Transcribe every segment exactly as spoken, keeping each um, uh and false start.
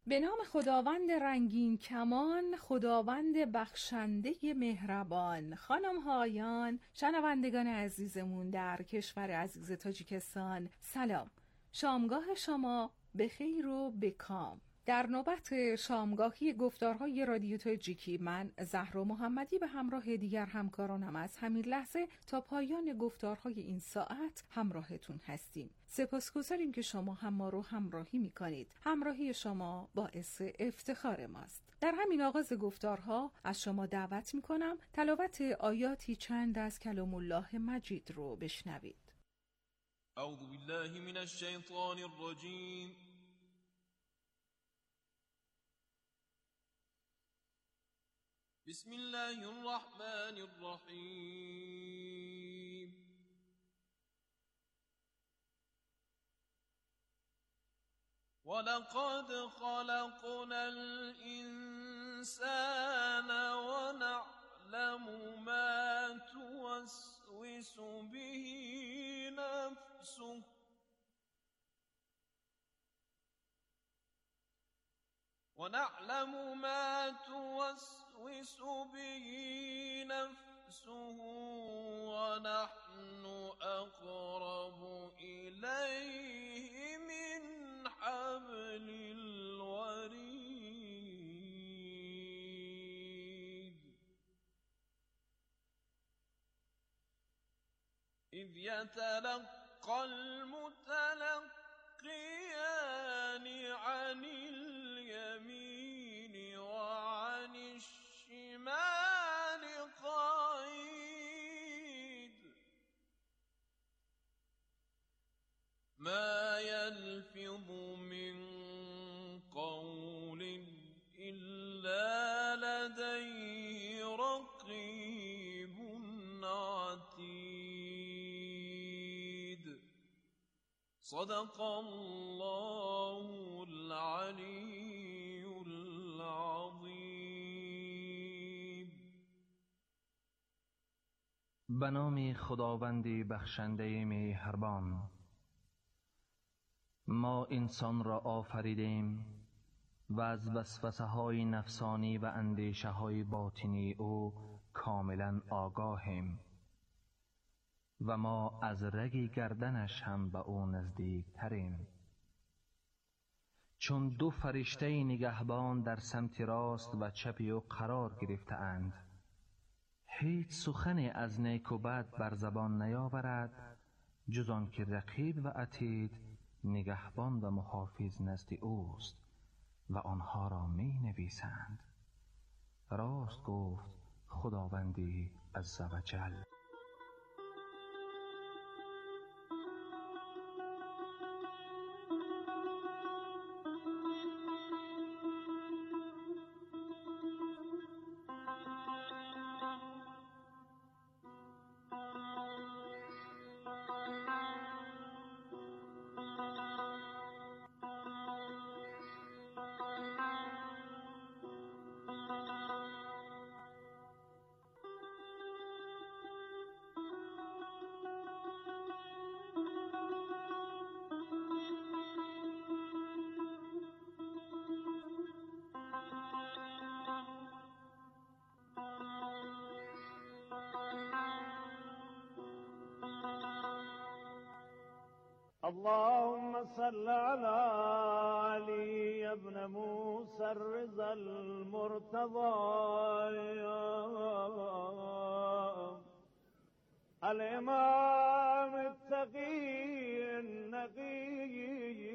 به نام خداوند رنگین کمان، خداوند بخشنده مهربان. خانم ها آقایان، شنوندگان عزیزمون در کشور عزیز تاجیکستان، سلام. شامگاه شما به خیر و به کام. در نوبت شامگاهی گفتارهای رادیو تاجیکی، من زهرا محمدی به همراه دیگر همکارانم از همین لحظه تا پایان گفتارهای این ساعت همراهتون هستیم. سپاسگزاریم که شما هم ما رو همراهی میکنید. همراهی شما باعث افتخار ماست. در همین آغاز گفتارها از شما دعوت میکنم تلاوت آیاتی چند از کلام الله مجید رو بشنوید. اعوذ بالله من الشیطان الرجیم. بسم الله الرحمن الرحیم. ولقد خلقنا الإنسان ونعلم ما توسوس به نفسه ونعلم ما توسوس به نفسه ونحن أقرب إليه من حبل الوريد إذ يتلقى المتلقيان عن اليمين وعن الشمال قعيد ما يلفظ من قول إلا لديه رقيب عتيد. صدق الله العلی العظیم. به نام خداوند بخشنده مهربان. ما انسان را آفریدیم و از وسوسه های نفسانی و اندیشه های باطنی او کاملا آگاهیم و ما از رگ گردنش هم به او نزدیک تریم. چون دو فرشته نگهبان در سمت راست و چپ او قرار گرفته اند، هیچ سخنی از نیک و بد بر زبان نیاورد جز آن که رقیب و عتید نگهبان و محافظ نزد اوست و آنها را می نویسند. راست گفت خداوندی عزوجل. اللهم صل على علي بن موسى الرضا المرتضى الإمام التقي النقي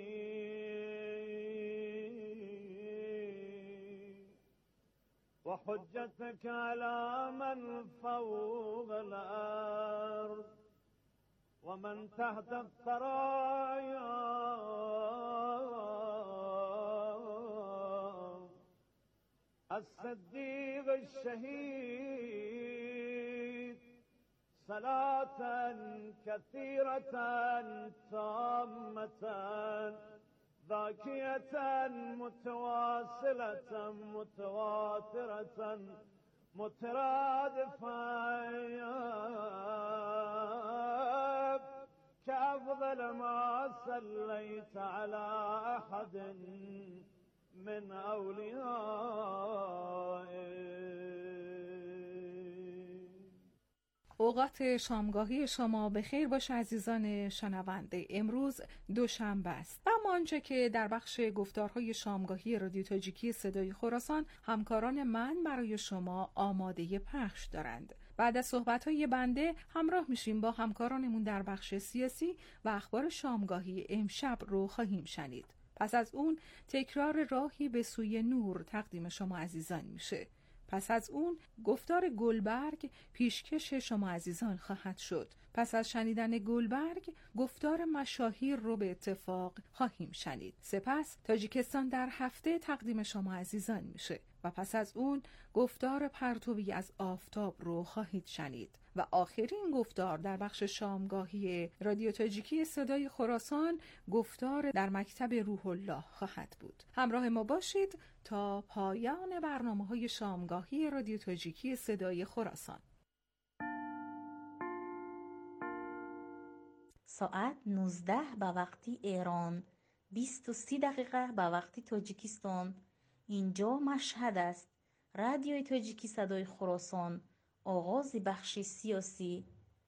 وحجتك على من فوق الأرض ومن تحت الثرايا الصديق الشهيد صلاة كثيرة تامة ذاكية متواصلة متواترة مترادفة كأفضل ما صليت على أحد من أوليائه. اوقات شامگاهی شما به خیر باشه عزیزان شنونده. امروز دوشنبه است و اما آنچه که در بخش گفتارهای شامگاهی رادیو تاجیکی صدای خراسان همکاران من برای شما آماده پخش دارند. بعد از صحبت‌های بنده همراه میشیم با همکارانمون در بخش سیاسی و اخبار شامگاهی امشب رو خواهیم شنید. پس از اون تکرار راهی به سوی نور تقدیم شما عزیزان میشه. پس از اون گفتار گلبرگ پیشکش شما عزیزان خواهد شد. پس از شنیدن گلبرگ گفتار مشاهیر رو به اتفاق خواهیم شنید. سپس تاجیکستان در هفته تقدیم شما عزیزان میشه و پس از اون گفتار پرتوی از آفتاب رو خواهید شنید و آخرین گفتار در بخش شامگاهی رادیو تاجیکی صدای خراسان گفتار در مکتب روح الله خواهد بود. همراه ما باشید تا پایان برنامه‌های شامگاهی رادیو تاجیکی صدای خراسان. ساعت نوزده به وقتی ایران، بیست و سی دقیقه به وقتی تاجیکستان. اینجا مشهد است. رادیوی تاجیکی صدای خراسان، آغاز بخش سیاسی.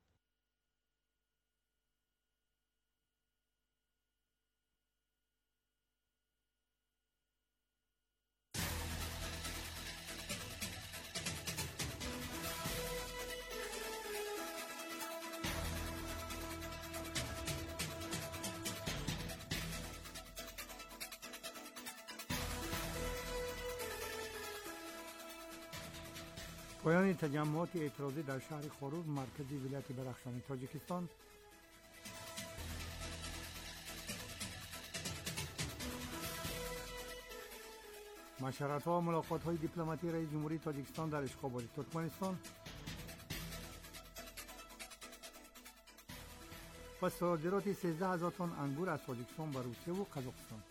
پایان تجمعات اعتراضی در شهر خروز مرکزی ولایت بدخشان تاجیکستان. مشورت‌ها و ملاقات‌های دیپلماتی رئیس جمهوری تاجیکستان در اشخاباد ترکمنستان و صادرات سیزده هزار تن انگور از تاجیکستان به روسیه و قزاقستان.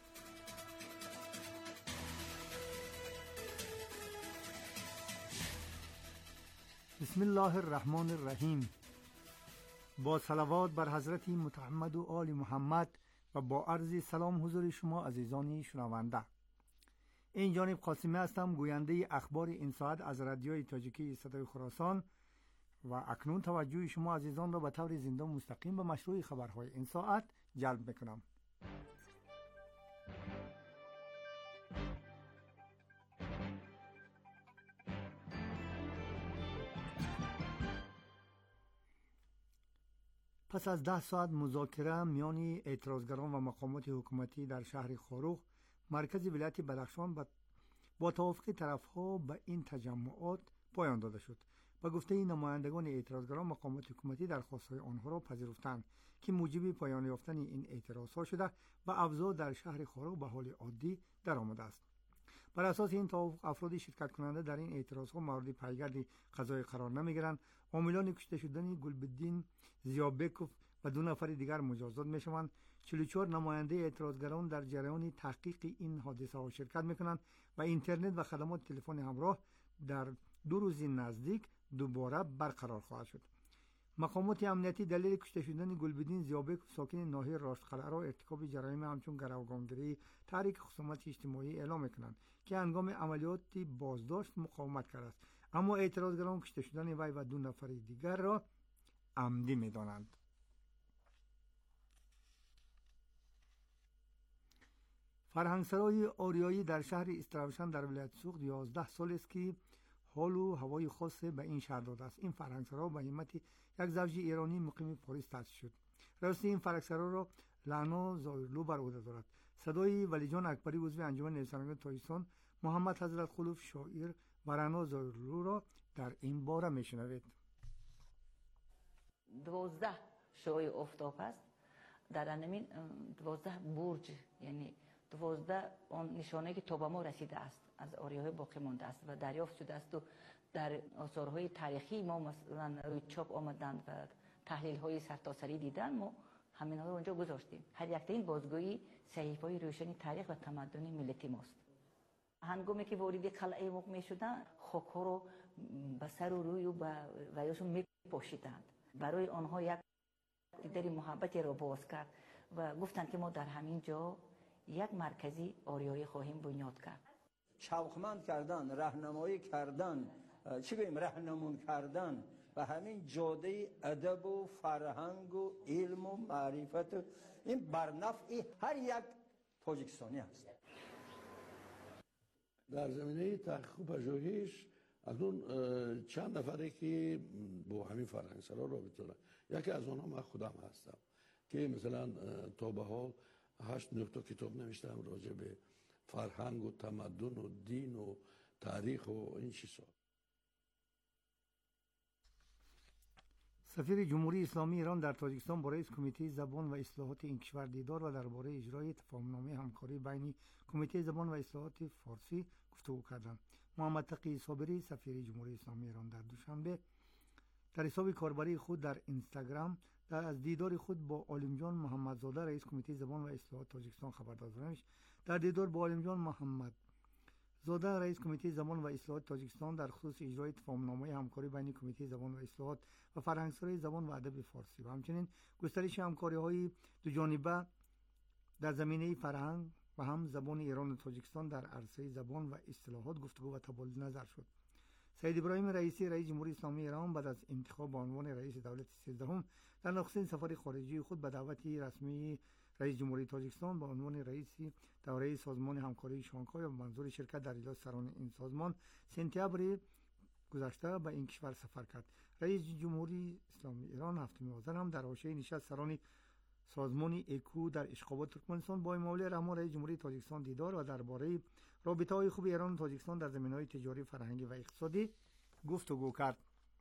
بسم الله الرحمن الرحیم. با صلوات بر حضرت متحمد و آل محمد و با عرض سلام حضور شما عزیزان شنونده. این جانب قاسمی هستم، گوینده اخبار این ساعت از رادیوی تاجیکی صدای خراسان و اکنون توجه شما عزیزان را به طور زنده و مستقیم به مشروع خبرهای این ساعت جلب میکنم. پس از ده ساعت مذاکره میان اعتراضگران و مقامات حکومتی در شهر خروغ مرکز ولایت بدخشان با توافق طرفها به این تجمعات پایان داده شد. به گفته نمایندگان اعتراضگران، مقامات حکومتی درخواست‌های آنها را پذیرفتند که موجب پایان یافتن این اعتراض‌ها شده و اوضاع در شهر خروغ به حال عادی درآمده است. بر اساس این توافق افرادی شرکت کننده در این اعتراض‌ها مورد پیگرد قضایی قرار نمی‌گیرند. عاملان کشته شدن گلبدین زیابکوف و دو نفر دیگر مجازات می‌شوند. چهل و چهار نماینده اعتراضگران در جریان تحقیق این حادثه ها شرکت می‌کنند و اینترنت و خدمات تلفن همراه در دو روز نزدیک دوباره برقرار خواهد شد. مقامات امنیتی دلیل کشته شدن گلبدین زیابکوف ساکن ناحیه راشدقلعه را ارتکاب جرایم همچون گروگانگیری، تحریک خصومت اجتماعی اعلام می‌کنند که هنگام عملیات بازداشت مقاومت کرده است، اما اعتراضگران کشته شدن وی و دو نفر دیگر را عمدی می‌دانند. فرهنگسرای آریایی در شهر استراوشن در ولایت سوخت یازده سال است که حال و هوای خاص به این شهر داده است. این فرهنگسرا به همت یک زوج ایرانی مقیم پاریس تأسیس شد. رئیس این فرهنگسرا را لعنا زایرلو بر عهده دارد. صدای ولی جان اکبری عضو انجمن نویسندگان تاجیکستان، محمد حضرت خلوف شاعر و رعنا زایرلو را در این باره میشنوید. دوازده شعاع آفتاب است. در همین دوازده برج، یعنی دوازده آن نشانه که تا به ما رسیده است از آریاهای باقی مانده است و دریافت شده است و در آثارهای تاریخی ما مثلا روی چاپ آمدند و تحلیل های سرتاسری دیدن، ما همین ها رو اونجا گذاشتیم. هر یک این بازگویی صحیفه های روشنی تاریخ و تمدن ملتی ماست. هنگامی که وارد قلعه موق می شدن، خاک ها رو به سر و روی و به ویاشون می پاشیدند. برای آنها یک دیداری محبتی را باز کرد و گفتند که ما در همین جا یک مرکزی آریایی خواهیم بنیاد کرد. شوقمند کردن، راهنمایی کردن، چی بگیم راهنمون کردن و همین جاده ادب و فرهنگ و علم و معرفت، این بر نفع هر یک تاجیکستانی است. در زمینه تحقیق و پژوهش اکنون چند نفره که با همین فرهنگسرا رابطه دارن، یکی از آنها من خودم هستم که مثلا تا به حال هشت نقطه کتاب نوشتم راجع به فرهنگ و تمدن و دین و تاریخ و این چیزا. سفیر جمهوری اسلامی ایران در تاجیکستان با رئیس کمیته زبان و اصلاحات این کشور دیدار و درباره اجرای تفاهم‌نامه همکاری بین کمیته زبان و اصلاحات فارسی گفتگو کردند. محمد تقی صابری سفیر جمهوری اسلامی ایران در دوشنبه در حساب کاربری خود در اینستاگرام در از دیدار خود با عالمجان محمدزاده رئیس کمیته زبان و اصلاحات تاجیکستان خبر داد. در دیدار با عالمجان محمد زاده رئیس کمیته زبان و اصلاحات تاجیکستان در خصوص اجرای تفاهم‌نامه همکاری بین کمیته زبان و اصلاحات و فرهنگسرای زبان و ادب فارسی و همچنین گسترش همکاری‌های دو جانبه در زمینه فرهنگ و هم زبان ایران و تاجیکستان در عرصه زبان و اصطلاحات گفتگو و تبادل نظر شد. سید ابراهیم رئیسی رئیس جمهوری اسلامی ایران بعد از انتخاب به عنوان رئیس دولت سیزدهم در نخستین سفر خارجی خود به دعوت رسمی رئیس جمهوری تاجیکستان به عنوان رئیس دوره سازمان همکاری شانگهای و منظور شرکت در اجلاس سران این سازمان سپتامبر گذشته به این کشور سفر کرد. رئیس جمهوری اسلامی ایران هفتم آذر هم در حاشیه نشست سران سازمان اکو در اشخابات ترکمنستان با امام رحمان رئیس جمهوری تاجیکستان دیدار و درباره رابطه‌های خوب ایران و تاجیکستان در زمینه‌های تجاری، فرهنگی و اقتصادی گفتگو کرد.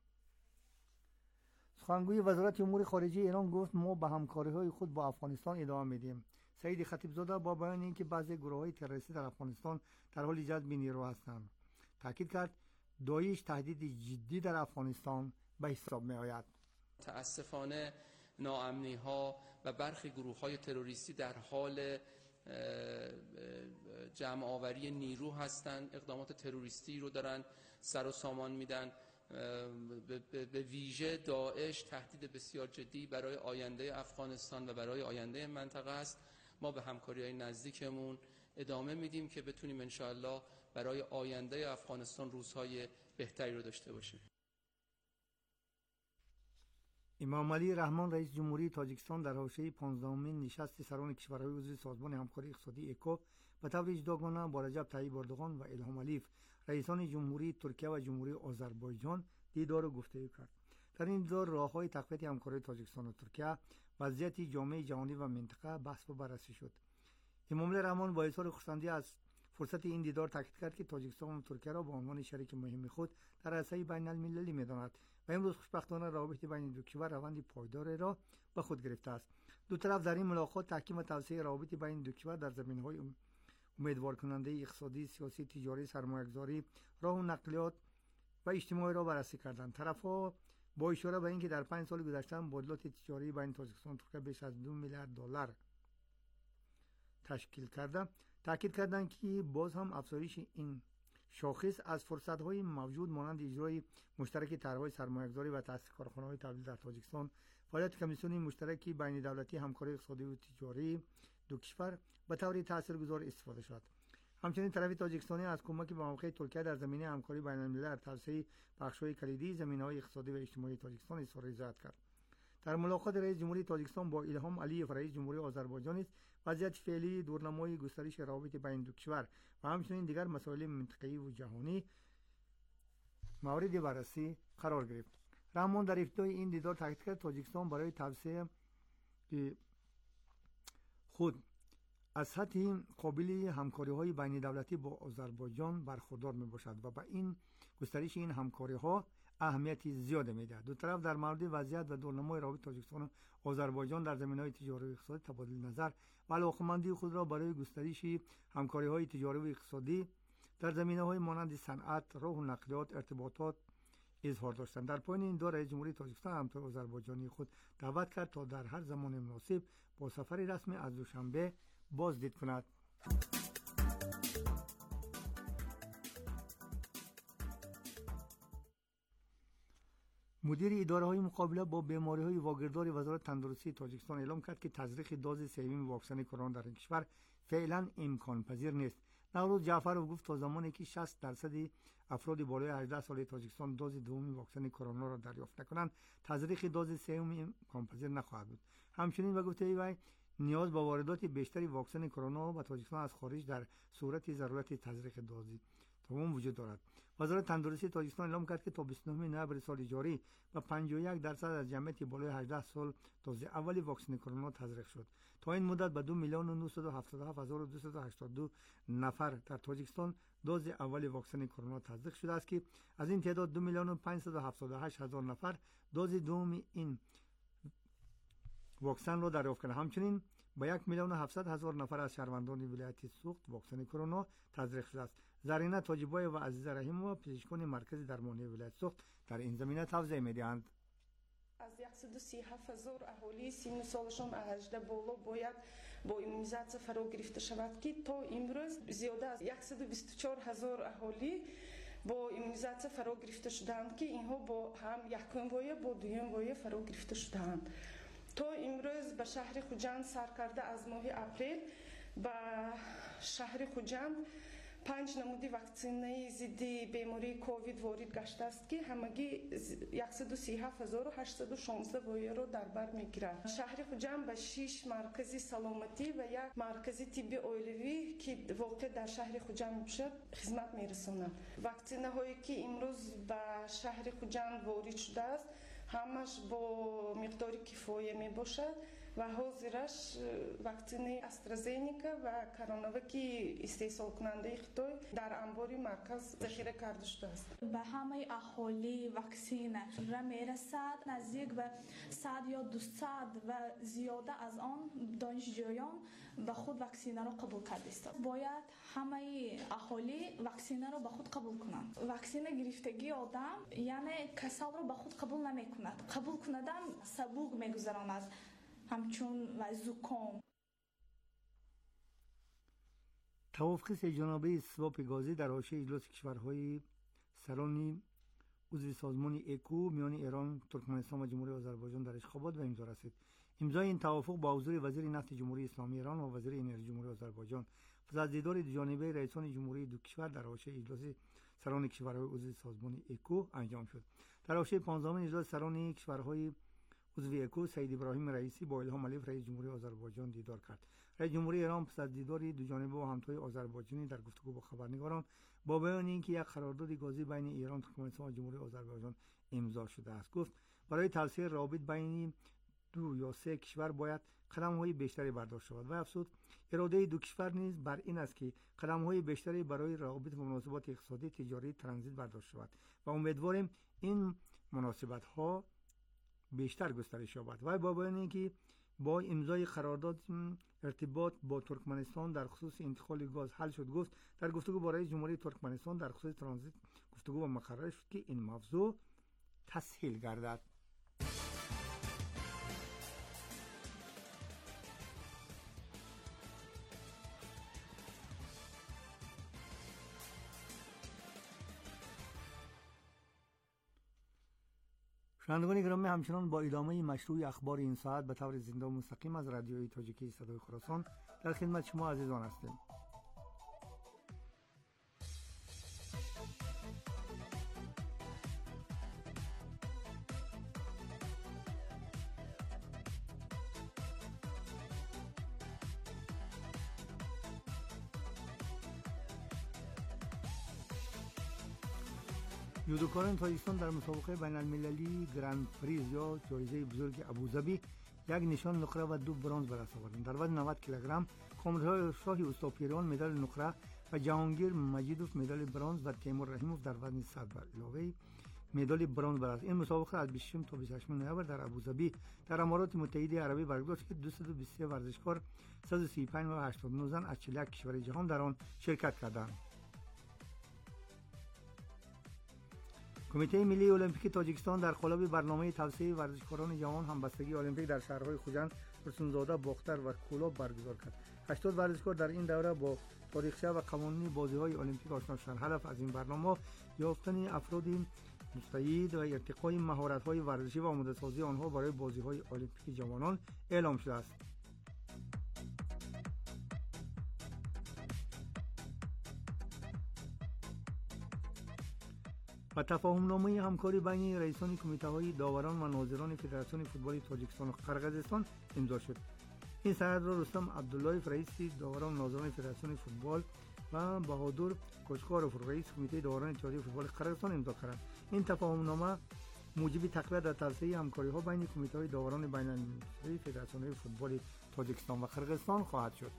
سخنگوی وزارت امور خارجه ایران گفت ما به همکاری‌های خود با افغانستان ادامه میدیم. سعید خطیبزاده با بیان اینکه بعضی گروه‌های تروریستی در افغانستان در حال جذب نیرو هستند تاکید کرد داعش تهدید جدی در افغانستان به حساب می‌آید. متاسفانه ناامنی‌ها و برخی گروه‌های تروریستی در حال جمع آوری نیرو هستند، اقدامات تروریستی رو دارن سر و سامان میدن. به ویژه داعش تهدید بسیار جدی برای آینده افغانستان و برای آینده منطقه است. ما به همکاری‌های نزدیکمون ادامه میدیم که بتونیم انشاءالله برای آینده افغانستان روزهای بهتری رو داشته باشیم. امام علی رحمان رئیس جمهوری تاجیکستان در حاشیه پانزدهمین نشست سران کشورهای عضو سازمان همکاری اقتصادی اکو به طور جداگانه با رجب طیب اردوغان و الهام علیف رئیسان جمهوری ترکیه و جمهوری آذربایجان دیدار و گفتگو کرد. در این دیدار راه‌های تقویت همکاری تاجیکستان و ترکیه، وضعیت جامعه جهانی و منطقه بحث و بررسی شد. امام علی رحمان با اظهار خرسندی از فرصت این دیدار تاکید کرد که تاجیکستان و ترکیه را به عنوان شریک مهم خود در عرصه بین‌المللی می‌داند و امروز خوشبختانه روابط بین دو کشور روند پایدار را به خود گرفته است. دو طرف در این ملاقات تحکیم و توسعه روابط بین دو کشور در زمینه‌های امیدوار کننده اقتصادی، سیاسی، تجاری، سرمایه‌گذاری، راه و نقلیات و اجتماعی را بررسی کردند. طرف‌ها با اشاره به اینکه در پنج سال گذشته مبادلات تجاری بین تاجیکستان و ترکیه بیش از دو میلیارد دلار تشکیل کرده، تاکید کردند که باز هم افزایش این شاخص از فرصت‌های موجود مانند اجرای مشترک طرح‌های سرمایه‌گذاری و تأسیس کارخانه‌های تولید در تاجیکستان، فعالیت کمیسیون مشترک بین دولتی همکاری اقتصادی و تجاری دو کشور به طور تاثیرگذار استفاده شد. همچنین طرف تاجیکستانی از کمک به موقع ترکیه در زمینه همکاری بین‌المللی در توسعه بخش‌های کلیدی زمینه‌های اقتصادی و اجتماعی تاجیکستان اظهار رضایت کرد. در ملاقات رئیس جمهوری تاجیکستان با الهام علیف رئیس جمهوری آذربایجان نیز وضعیت فعلی، دورنمای گسترش روابط بین دو کشور و همچنین دیگر مسائل منطقه‌ای و جهانی مورد بررسی قرار گرفت. رحمان در افتتاح این دیدار تاکید کرد تاجیکستان برای توسعه خود از سطح قابل همکاری‌های بین دولتی با آذربایجان برخوردار میباشد و به این گسترش این همکاری‌ها اهمیت زیاد می‌دهد. دو طرف در مورد وضعیت و دورنمای روابط تاجیکستان و آذربایجان در زمینه‌های تجاری و اقتصادی تبادل نظر و علاقه‌مندی خود را برای گسترش همکاری‌های تجاری و اقتصادی در زمینه‌های مانند صنعت، راه و نقلیات، ارتباطات اظهار داشتند. در پایان این دور رئیس جمهوری تاجیکستان همتای آذربایجانی خود دعوت کرد تا در هر زمان مناسب با سفر رسمی از دوشنبه بازدید کند. مدیر اداره‌های مقابله با بیماری‌های واگیردار وزارت تندرستی تاجیکستان اعلام کرد که تزریق دوز سوم واکسن کرونا در این کشور فعلا امکان پذیر نیست. نوروز جعفرов گفت تا زمانی که شصت درصد افراد بالای هجده ساله تاجیکستان دوز دوم واکسن کرونا را دریافت نکنند، تزریق دوز سوم امکان پذیر نخواهد بود. همچنین به گفته وی نیاز به واردات بیشتری واکسن کرونا به تاجیکستان از خارج در صورت ضرورت تزریق دوز دوم وجود دارد. وزارت تندرستی تاجیکستان اعلام کرد که تا بیست و نه نوامبر سال جاری و پنجاه و یک درصد از جمعیت بالای هجده سال دوز اولی واکسن کرونا تزریق شد. تا این مدت به دو میلیون و نهصد و هفتاد و هفت هزار و دویست و هشتاد و دو نفر در تاجیکستان دوز اولی واکسن کرونا تزریق شده است که از این تعداد دو میلیون و پانصد و هفتاد و هشت هزار نفر دوز دوم این واکسن را دریافت کردند. همچنین با یک میلیون و هفتصد هزار نفر از شهروندان ولایت سوخت واکسن کرونا تزریق شده است. زرینه تاجیبای و عزیز رحیم و پزشکان مرکز درمانی ولایت سوخت در این زمینه توضیح می‌دهند. از صد و سی و هفت هزار اهالی سن سالشان از هجده بالا باید با ایمونیزاسیون فرا گرفته شود که تا امروز زیاده از صد و بیست و چهار هزار اهالی با ایمونیزاسیون فرا گرفته شدند که اینها با هم یکم وایه با دویم وایه فرا گرفته شدند. تا امروز به شهر خوجند سرکرده از ماه اپریل به شهر خوجند پنج نمودی واکسینه ضد بیماری کووید وارد گشته است که همگی صد و سی و هفت هزار و هشتصد و شانزده وایه را در بر میگیرد. شهر خوجند به شش مرکز سلامتی و یک مرکز طبی اولیوی که واقع در شهر خوجند میباشد خدمت میرساند. واکسینه هایی که امروز به شهر خوجند وارد شده است همش با مقدار کفایه می باشد و حاضرش واکسن استرازینیکا و کروناوکی استحصال کننده خطای در انبار مرکز ذخیره کرده شده است. به همه اهالی واکسن را میرسد، نزدیک به صد یا دویست و زیاده از آن دانشجویان به خود واکسن را قبول کرده است. باید همه اهالی واکسن را به خود قبول کنند. واکسن گرفتگی آدم یعنی کسل را به خود قبول نمی کند. قبول کنندن سبوک میگذراند همچون و زکام. توافق سه جانبه سواپ گازی در حاشیه اجلاس کشورهای سران عضو سازمان اکو میان ایران، ترکمنستان و جمهوری آذربایجان در اشخابات به امضا رسید. امضای این توافق با حضور وزیر نفت جمهوری اسلامی ایران و وزیر انرژی جمهوری آذربایجان پس از دیدار دو جانبه رئیسان جمهوری دو کشور در حاشیه اجلاس سران کشورهای عضو سازمان اکو انجام شد. در حاشیه پانزدهمین اجلاس سران کشورهای عضو اکو سید ابراهیم رئیسی با الهام علیف رئیس جمهوری آذربایجان دیدار کرد. رئیس جمهوری ایران پس از دیدار دو جانبه و همتای آذربایجانی در گفتگو با خبرنگاران با بیان اینکه یک قرارداد گازی بین ایران، ترکمنستان و جمهوری آذربایجان امضا شده است گفت برای توسعه روابط بین دو یا سه کشور باید قدم‌های بیشتری برداشت شود و افزود اراده دو کشور نیز بر این است که قدم‌های بیشتری برای روابط و مناسبات اقتصادی، تجاری، ترانزیت برداشت شود و امیدواریم این مناسبت‌ها بیشتر گسترش یابد. و با بیان اینکه با امضای قرارداد ارتباط با ترکمنستان در خصوص انتقال گاز حل شد گفت در گفتگو با رئیس جمهوری ترکمنستان در خصوص ترانزیت گفتگو و مقرر شد که این موضوع تسهیل گردد. شنوندگان گرامی، همچنان با ادامه مشروع اخبار این ساعت به طور زنده و مستقیم از رادیوی تاجیکی صدای خراسان در خدمت شما عزیزان هستیم. جودوکاران تاجیکستان در مسابقه بین المللی گرند پریز یا جایزه بزرگ ابوظبی یک نشان نقره و دو برنز به دست آوردند. در وزن نود کیلوگرم کامران شاهی استاپیران مدال نقره و جهانگیر مجیدوف مدال برنز و تیمور رحیموف در وزن صد بر علاوه مدال برنز برد. این مسابقه از بیست و شش تا بیست و هشت نوامبر در ابوظبی در امارات متحده عربی برگزار شد که دویست و بیست و سه ورزشکار، صد و سی و پنج و هشتاد و نه زن از چهل و یک کشور جهان در آن شرکت کردند. کمیته ملی المپیک تاجیکستان در قالب برنامه توسعه ورزشکاران جوان همبستگی المپیک در شهرهای خوجند، رسونزاده، باختر و کولاب برگزار کرد. هشتاد ورزشکار در این دوره با تاریخچه و قوانین بازی‌های المپیک آشنا شدند. هدف از این برنامه یافتن افراد مستعد و ارتقای مهارت‌های ورزشی و آماده‌سازی آنها برای بازی‌های المپیک جوانان اعلام شده است. و تفاهم‌نامه همکاری بین رئیسان کمیته‌های داوران و ناظران فدراسیون فوتبال تاجیکستان و قرقیزستان امضا شد. این سند را رستم عبداللهیف رئیس داوران و ناظران فدراسیون فوتبال و بهادر کوچکارف رئیس کمیته داوران اتحادیه فوتبال قرقیزستان امضا کردند. این تفاهم‌نامه موجب تقویت در توسعه همکاری‌ها بین کمیته‌های داوران بین‌المللی فدراسیون فوتبال تاجیکستان و قرقیزستان خواهد شد.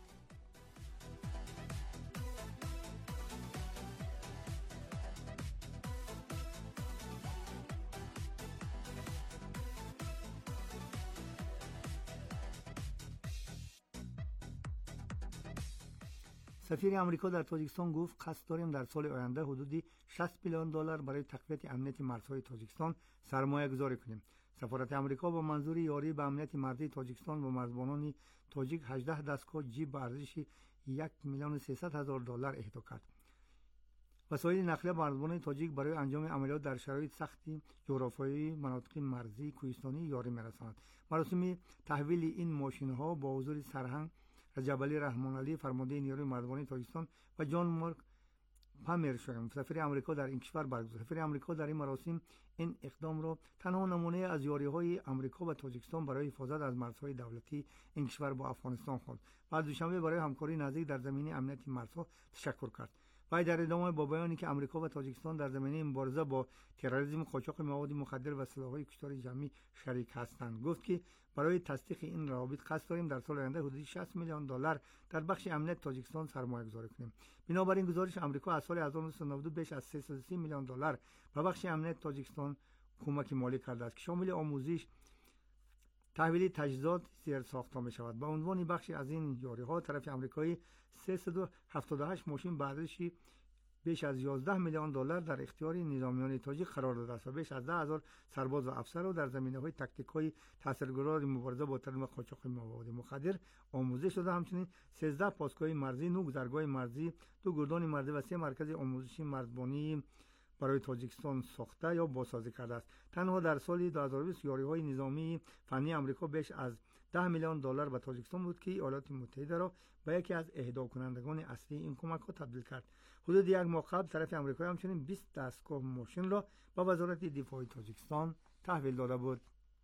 سفیر آمریکا در تاجیکستان گفت قصد داریم در سال آینده حدودی شصت میلیون دلار برای تقویت امنیت مرزهای تاجیکستان سرمایه گذاری کنیم. سفارت آمریکا با منظور یاری به امنیت مرزی تاجیکستان و مرزبانان تاجیک هجده دستگاه جیپ به ارزش یک میلیون و سیصد هزار دلار اهدا کرد. وسایل نقلیه به مرزبانان تاجیک برای انجام عملیات در شرایط سختی جغرافیایی مناطق مرزی کوهستانی یاری می‌رساند. مراسم تحویل این ماشین‌ها با حضور سرهنگ رجب علی رحمان علی فرمانده نیروی مرزبانی تاجیکستان و جان مارک پامرشان سفیر آمریکا در این کشور برگزار. سفیر آمریکا در این مراسم این اقدام را تنها نمونه از یاری‌های آمریکا و تاجیکستان برای حفاظت از مرزهای دولتی این کشور با افغانستان خواند و از دوشنبه برای همکاری نزدیک در زمینه امنیت مرزها تشکر کرد. و در ادامه با بیانی که آمریکا و تاجیکستان در زمینه مبارزه با تروریسم، قاچاق مواد مخدر و سلاح‌های کشتار جمعی شریک هستند. گفت که برای تصدیق این روابط قصد داریم در سال آینده حدود شصت میلیون دلار در بخش امنیت تاجیکستان سرمایه گذاری کنیم. بنابراین گزارش آمریکا از سال هزار و نهصد و نود و دو بیش از سیصد و سی میلیون دلار به بخش امنیت تاجیکستان کمک مالی کرده است که شامل آموزش، تحویل تجهیزات زیرساخت‌ها می‌شود. با عنوان بخشی از این یاری‌ها طرف آمریکایی سیصد و هفتاد و هشت ماشین به ارزش بیش از یازده میلیون دلار در اختیار نظامیان تاجیک قرار داده است و بیش از ده هزار سرباز و افسر را در زمینه‌های تاکتیک‌های تاثیرگذار مبارزه با تروریسم و قاچاق مواد مخدر آموزش داده. همچنین سیزده پاسگاه مرزی، نه گذرگاه مرزی، دو گردان مرزی و سه مرکز آموزشی مرزبانی برای تاجیکستان ساخته یا بازسازی کرده است. تنها در سال دو هزار و بیست یاری‌های نظامی فنی آمریکا بیش از ده میلیون دلار به تاجیکستان بود که ایالات متحده را به یکی از اهدا کنندگان اصلی این کمک‌ها تبدیل کرد. حدود یک ماه قبل طرف آمریکا همچنین بیست دستگاه ماشین را به وزارت دفاع تاجیکستان تحویل داده بود.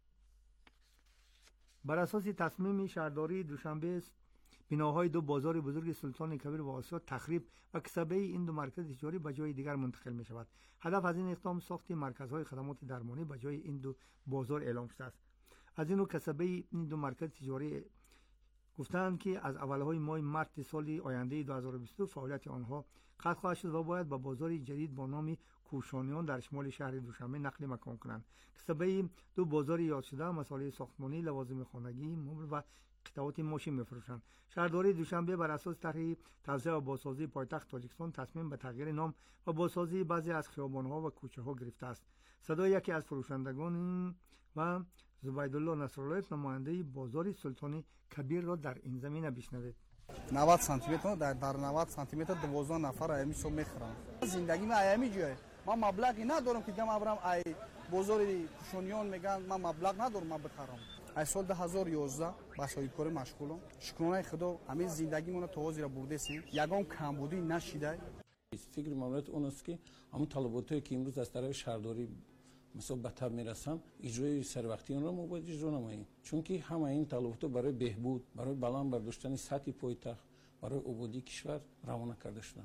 بر اساس تصمیم شهرداری دوشنبه بناهای دو بازار بزرگ سلطان کبیر و آسیا تخریب و کسبه این دو مرکز تجاری به جای دیگر منتقل می شود. هدف از این اقدام ساخت مرکزهای خدمات درمانی به جای این دو بازار اعلام شده است. از این کسبه این دو مرکز تجاری گفتند که از اولهای ماه مارس سال آینده دو هزار و بیست و دو فعالیت آنها قطع خواهد شد و باید به بازار جدید با نام کوشانیان در شمال شهر دوشنبه نقل مکان کنند. کسبه دو بازار یاد شده مسائل ساختمانی، لوازم خانگی، مبل و قطعات ماشین می‌فروشند. شهرداری دوشنبه بر اساس طرح توسعه و بازسازی پایتخت تاجیکستان تصمیم به تغییر نام و بازسازی بعضی از خیابان‌ها و کوچه‌ها گرفته است. صدای یکی از فروشندگان و زبیدالله نصرالله نماینده بازار سلطان کبیر را در این زمینه بشنوید. نود سانتی متر در در نود سانتی متر دوازده نفر ایمی سو میخرم. زندگی من ایمی جوه. من مبلغی ندارم که دم ابرام ای بازار کوشانیان میگن من مبلغ ندارم من بخرم. از سال دو هزار و یازده با سایکار مشغولم. شکرانه خدا همین زندگی من تو حاضر بوده سیم. یگان کمبودی نشیده. فکر مملکت اون است که همون طلباتی که امروز از طرف شهرداری مثلا بهتر میرسن اجرای سر وقتی اون رو ما باید اجرا نماییم، چون که همه این طلبات برای بهبود، برای بلند برداشتن سطح پایتخت، برای آبادی کشور روانه کرده شده.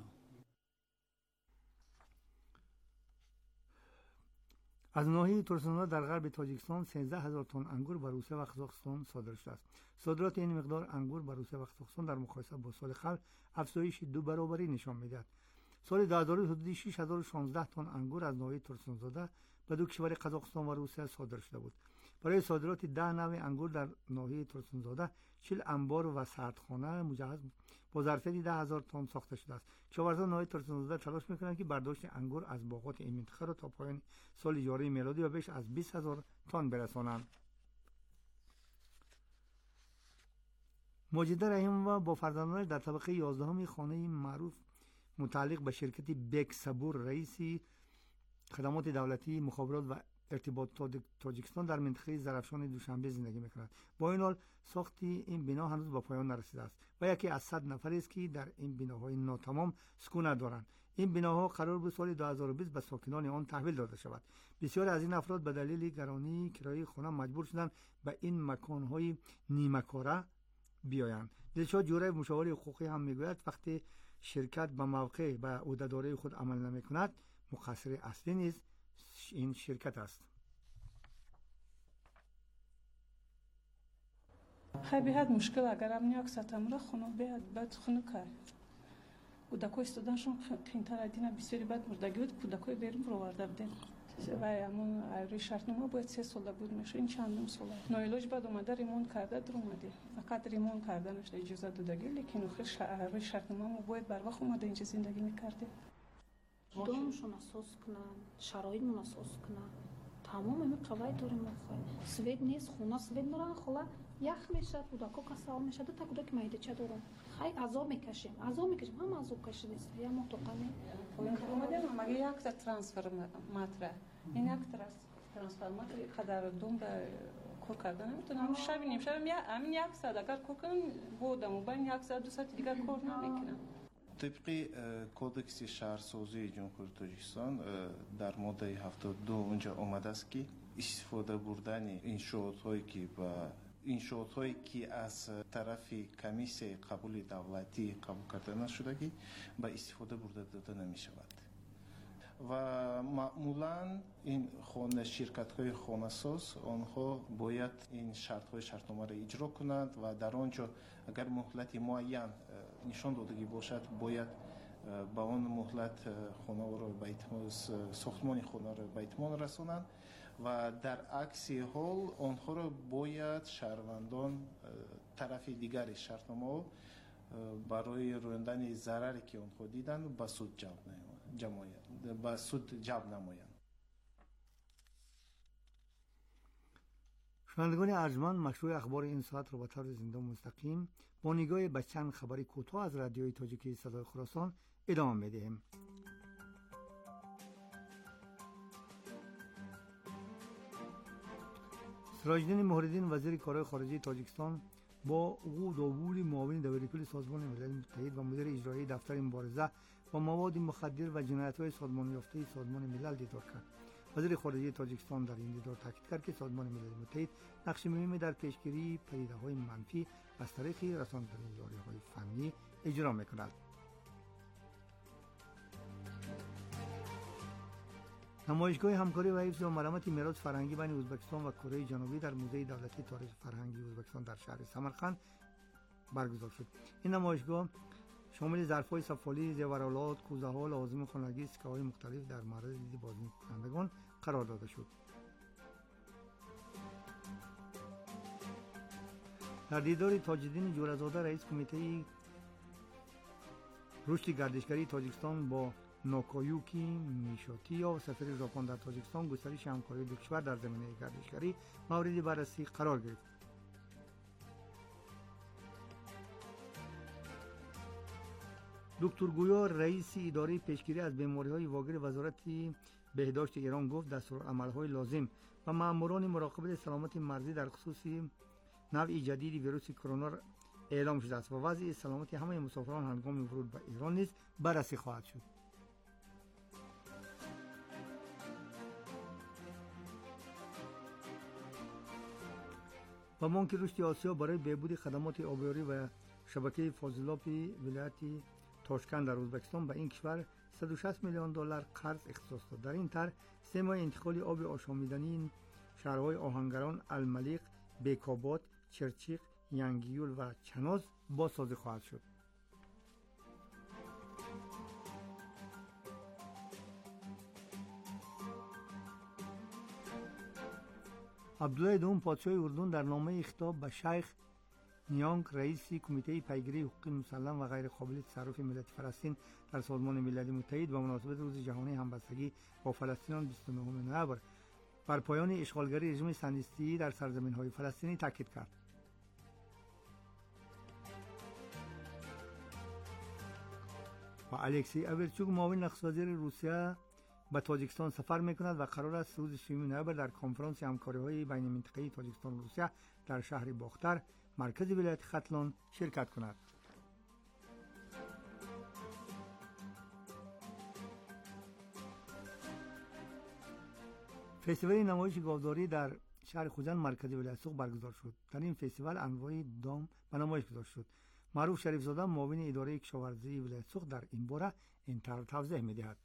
از ناحیه ترکمنستان در غرب تاجیکستان سیزده هزار تن انگور به روسیه و قزاقستان صادر شده است. صادرات این مقدار انگور به روسیه و قزاقستان در مقایسه با سال قبل افزایش دو برابری نشان می‌دهد. سال دو هزار حدود شش هزار و شانزده تن انگور از ناحیه ترکمنستان به دو کشور قزاقستان و روسیه صادر شده بود. برای صادرات ده نوع انگور در ناحیه ترکمنستان چهل انبار و سردخانه مجهز با ظرفیت ده هزار تن ساخته شده است. کشاورزان ناحیه ترکمنستان تلاش می‌کنند که برداشت انگور از باغات این منطقه را تا پایان سال جاری میلادی و بیش از بیست هزار تن برسانند. ماجده رحیم‌وا با فرزندانش در طبقه یازدهم خانه معروف متعلق به شرکت بیک صبور رئیسی خدمات دولتی مخابرات و ارتباطات تاجیکستان در منطقه زرافشان دوشنبه زندگی می‌کند. با این حال ساخت این بنا هنوز به پایان نرسیده است و یکی از صد نفری است که در این بناهای ناتمام سکونت دارند. این بناها قرار بود سال دو هزار و بیست به ساکنان آن تحویل داده شود. بسیار از این افراد به دلیل گرانی کرایه خانه مجبور شدند به این مکانهای نیمه‌کاره بیایند. دلشاد جوره مشاور حقوقی هم میگوید وقتی شرکت به موقع به عهده‌داری خود عمل نمی‌کند، مقصر اصلی نیز این شرکت است. خیلی بیاد مشکل اگر هم نیاک ستمره خونه بیاد بعد خونه کار کودکای استودانشون خینتر ادینا بسیاری بعد مردگی بود کودکای بیرون برو ورده بودن و همون روی شرطنامه باید سه ساله بود میشه این چندم ساله نایلوج بعد اومده ریمون کرده در اومده فقط ریمون کردنش اجازه دادگی لیکن آخر روی شرطنامه باید بر وقت اومده اینجا زندگی میکرده دونشون اساس کنن شرایطمون اساس کنن تمام همه قواعد داریم ما سوید نیست خونه سوید دارن خلا یخ میشه کودکا کسل میشه تا کودک میدچه دارن خیلی عذاب میکشیم عذاب میکشیم هم عذاب کشیده است یا متقنی اومدم مگه یک تا ترانسفر متر این یک ترانسفر متر قدر دوم به کار کردن نمیتونم شب نیم شب همین یک ساعت اگر کار کنم بودم و بعد یک ساعت دو ساعت دیگر کار نمیکنم. طبق کودکس شهرسازی جمهوری تاجیکستان در ماده هفتاد و دو اونجا آمده است که استفاده بردن انشاءات‌هایی که با انشاءات‌هایی که از طرف کمیسیون قبول دولتی قبول کرده نشدگی با استفاده برده داده نمی‌شود و معمولاً این خانه شرکت‌های خانه‌ساز آنها باید این شرط‌های شرطنامه را اجرا کنند و در آنجا اگر مهلت معین نشان دادگی باشد باید با آن مهلت خانه را به اتمام ساختمان خانه را به اتمام رسانند و در عکس حال آنها را باید شهروندان طرف دیگر شرطنامه برای رویاندن ضرری که آنها دیدند به سود جلب نمایند به سود جلب نمایند. شنوندگان ارجمند مشروع اخبار این ساعت را به طور زنده و مستقیم با نگاه به چند خبر کوتاه از رادیوی تاجیکی صدای خراسان ادامه میدهیم. سراجدین مهردین وزیر کارهای خارجه تاجیکستان با او داوود معاون دبیرکل سازمان ملل متحد و مدیر اجرایی دفتر مبارزه با مواد مخدر و جنایت‌های سازمان یافته سازمان ملل دیدار کرد. وزیر خارجه تاجیکستان در این دیدار تاکید کرد که سازمان ملل متحد نقش مهمی در پیشگیری پدیده‌های منفی از طریق رسانده‌های فنی اجرا می‌کند. نمایشگاه همکاری و حفظ و مرمت میراث فرهنگی بین ازبکستان و کره جنوبی در موزه دولتی تاریخ فرهنگی ازبکستان در شهر سمرقند برگزار شد. این نمایشگاه شامل ظرف‌های سفالی، زیورآلات، کوزه‌ها، لوازم خانگی، سکه‌های مختلف در معرض دید بازدیدکنندگان قرار داده شد. در دیدار تاج‌الدین جورزاده رئیس کمیته رشد گردشگری تاجیکستان با ناکایوکی میشاتیا و سفیر ژاپن در تاجیکستان گسترش همکاری دو کشور در زمینه گردشگری مورد بررسی قرار گرفت. دکتر گویا رئیس اداره پیشگیری از بیماری‌های واگیر وزارت بهداشت ایران گفت دستورالعمل‌های لازم و ماموران مراقبت سلامت مرزی در خصوص نوع جدید ویروس کرونا اعلام شده است و وضع سلامت همه مسافران هنگام ورود به ایران نیز بررسی خواهد شد. و بانک رشد آسیا برای بهبود خدمات آبیاری و شبکه فاضلاب ولایت تاشکند در ازبکستان به این کشور صد و شصت میلیون دلار قرض اختصاص داد. در این طرح سه ماه انتقال آب آشامیدنی شهرهای آهنگران، الملیق، بیکابات، چرچیق، ینگیول و چناز بازسازی خواهد شد. عبدالله دوم پادشاه اردن در نامه خطاب به شیخ نیانگ رئیس کمیته پیگیری حقوق مسلم و غیر قابل تصرف ملت فلسطین در سازمان ملل متحد و مناسبت روز جهانی همبستگی با فلسطین بیست و نهم نوامبر بر پایان اشغالگری رژیم صهیونیستی در سرزمین‌های فلسطینی تاکید کرد. و الکسی اورچوک معاون نخست وزیر روسیه به تاجیکستان سفر می‌کند و قرار است روز ششم نوامبر در کنفرانس همکاری‌های بین منطقه‌ای تاجیکستان و روسیه در شهر باختر مرکز ولایت ختلان شرکت کند. فستیوال نمایش گاوداری در شهر خوزستان مرکزی ولایت سوخت برگزار شد. در این فستیوال انواع دام به نمایش گذاشته شد. معروف شریف زاده معاون اداره کشاورزی ولایت سوخت در این باره این طرح توضیح می‌دهد.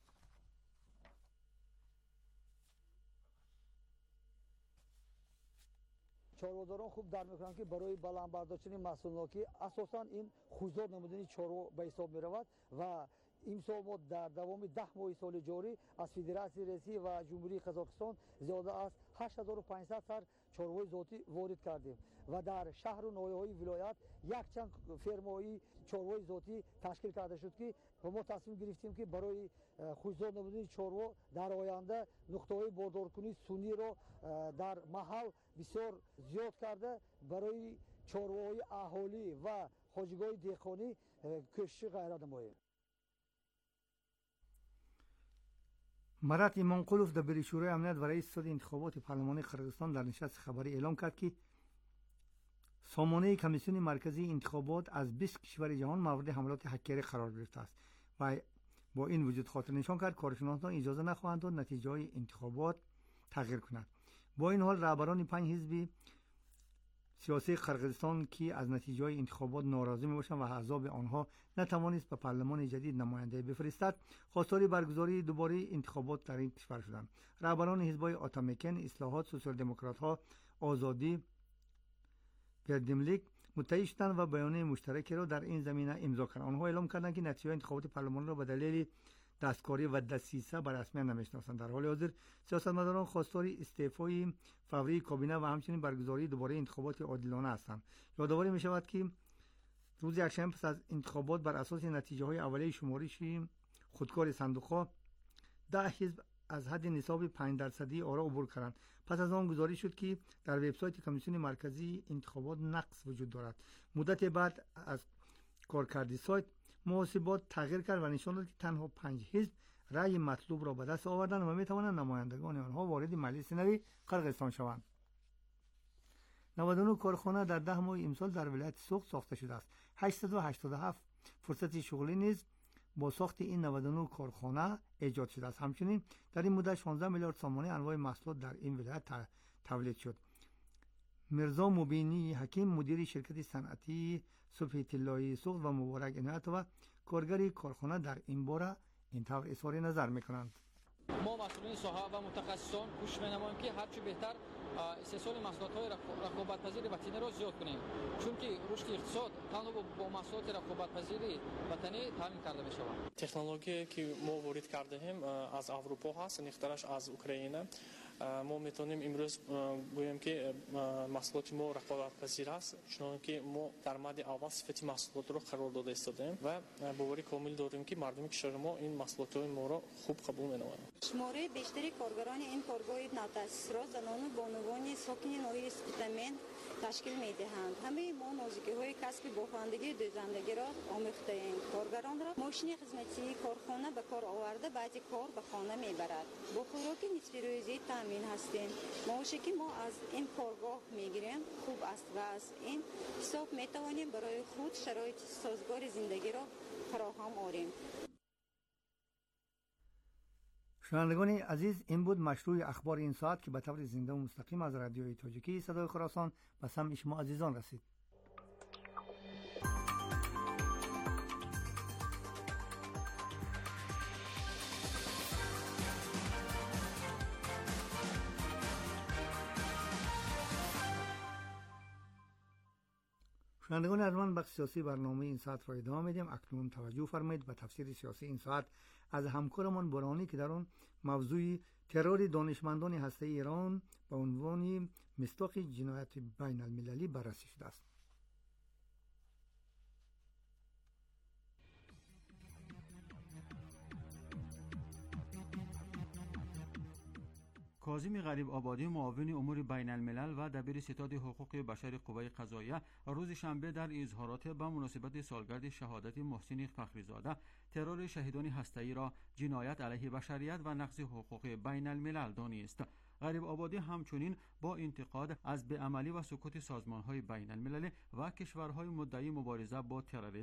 چاروداران خوب در میکنند که برای بلند برداشتن محصولات اساساً این خوزار نمودنی چارو به حساب میرود و امسال ما در دوام ده ماه سال جاری از فدراسیون ریاسی و جمهوری قزاقستان زیاده از هشت هزار و پانصد سر چاروای ذاتی وارد کردیم و در شهر و ناحیه‌های ولایت یک چند فرمایی چاروای ذاتی تشکیل کرده شد که ما تصمیم گرفتیم که برای خوزار نمودنی چارو در آینده نقطه‌های باردارکنی سنی را در محل بسیار زیاد کرده برای چارواهای اهالی و حاجیگاه دهقانی کوشش غیرت نماییم. مرات ایمانقلوف دبیر شورای امنیت و رئیس صد انتخابات پارلمانی قرقیزستان در نشست خبری اعلام کرد که سامانه کمیسیون مرکزی انتخابات از بیست کشور جهان مورد حملات هکری قرار گرفته است و با این وجود خاطر نشان کرد کارشناسان اجازه نخواهند داد نتیجه های انتخابات تغییر کند. با این حال رهبران پنج حزب سیاسی قرقیزستان که از نتیجه های انتخابات ناراضی میباشند و احزاب آنها نتوانست به پارلمان جدید نماینده بفرستد خواستار برگزاری دوباره انتخابات در این کشور شدند. رهبران حزب‌های آتامیکن، اصلاحات، سوسیال دموکرات ها، آزادی، گردملیک متحد شدند و بیانیه مشترکی را در این زمینه امضا کردند. آنها اعلام کردند که نتیجه انتخابات پارلمان را به دلیل دستکاری و دسیسه به رسمیت نمیشناسند. در حال حاضر سیاستمداران خواستار استعفای فوری کابینه و همچنین برگزاری دوباره انتخابات عادلانه هستند. یادآوری می شود که روز یکشنبه پس از انتخابات بر اساس نتیجه های اولیه شمارش خودکار صندوق‌ها ده حزب از حد نصاب پنج درصدی آرا عبور کردند. پس از آن گزارش شد که در وبسایت کمیسیون مرکزی انتخابات نقص وجود دارد. مدت بعد از کارکردی سایت محاسبات تغییر کرد و نشان داد که تنها پنج حزب رأی مطلوب را به دست آوردند و می توانند نمایندگان آنها وارد مجلس نوی قرقیزستان شوند. نود و نه کارخانه در ده ماه امسال در ولایت سوخت ساخته شده است. هشتصد و هشتاد و هفت فرصت شغلی نیز با ساخت این نود و نه کارخانه ایجاد شده است. همچنین در این مدت شانزده میلیارد سامانه انواع محصولات در این ولایت تولید شد. مرزا مبینی حکیم مدیر شرکت صنعتی صبح طلایی سوخت و مبارک عنایت و کارگری کارخانه در این باره این طور اظهار نظر میکنند. ما مسئولین ساحه و متخصصان کوشش می‌نماییم که هرچی بهتر استحصال محصولات‌های رقابت‌پذیر وطنی را زیاد کنیم، چون که رشد اقتصاد تنها با محصولات رقابت‌پذیر وطنی تامین کرده می‌شود. تکنولوژی که ما وارد کرده ایم از اروپا هست، نیخترش از اوکراین. ما میتونیم امروز بگوییم که محصولات ما رقابت‌پذیر است، چون که ما در مد اول صفت محصولات را قرار داده استادیم و باوری کامل داریم که مردم کشور ما این محصولات ما را خوب قبول می‌نمایند. شماره بیشتری کارگران این کارگاه نوتأسیس را زنان و بانوان ساکن ناحیه اسکوتامن تشکیل می‌دهند. همه ما نازکی‌های کسب بافندگی دوزندگی را آموخته‌ایم. کارگران را ماشین خدمتی کارخانه به کار آورده بعد کار به خانه می‌برد. با خوراک نصف روزی تامین هستیم. معاشی که ما از این کارگاه می‌گیریم خوب است و از این حساب می‌توانیم برای خود شرایط سازگار زندگی را فراهم آوریم. شنوندگان عزیز، این بود مشروع اخبار این ساعت که به طور زنده و مستقیم از رادیوی تاجیکی صدای خراسان به سمع شما عزیزان رسید. شنوندگان ارجمند، بخش سیاسی برنامه این ساعت را ادامه میدیم. اکنون توجه فرمایید به تفسیر سیاسی این ساعت از همکارمان برانی که در آن موضوع ترور دانشمندان هسته‌ای ایران به عنوان مصداق جنایت بین المللی بررسی شده است. کاظم غریب آبادی معاون امور بین الملل و دبیر ستاد حقوق بشر قوه قضاییه روز شنبه در اظهارات به مناسبت سالگرد شهادت محسن فخریزاده ترور شهیدان هسته‌ای را جنایت علیه بشریت و نقض حقوق بین الملل دانست. غریب آبادی همچنین با انتقاد از بی‌عملی و سکوت سازمان‌های بین الملل و کشورهای مدعی مبارزه با تروریسم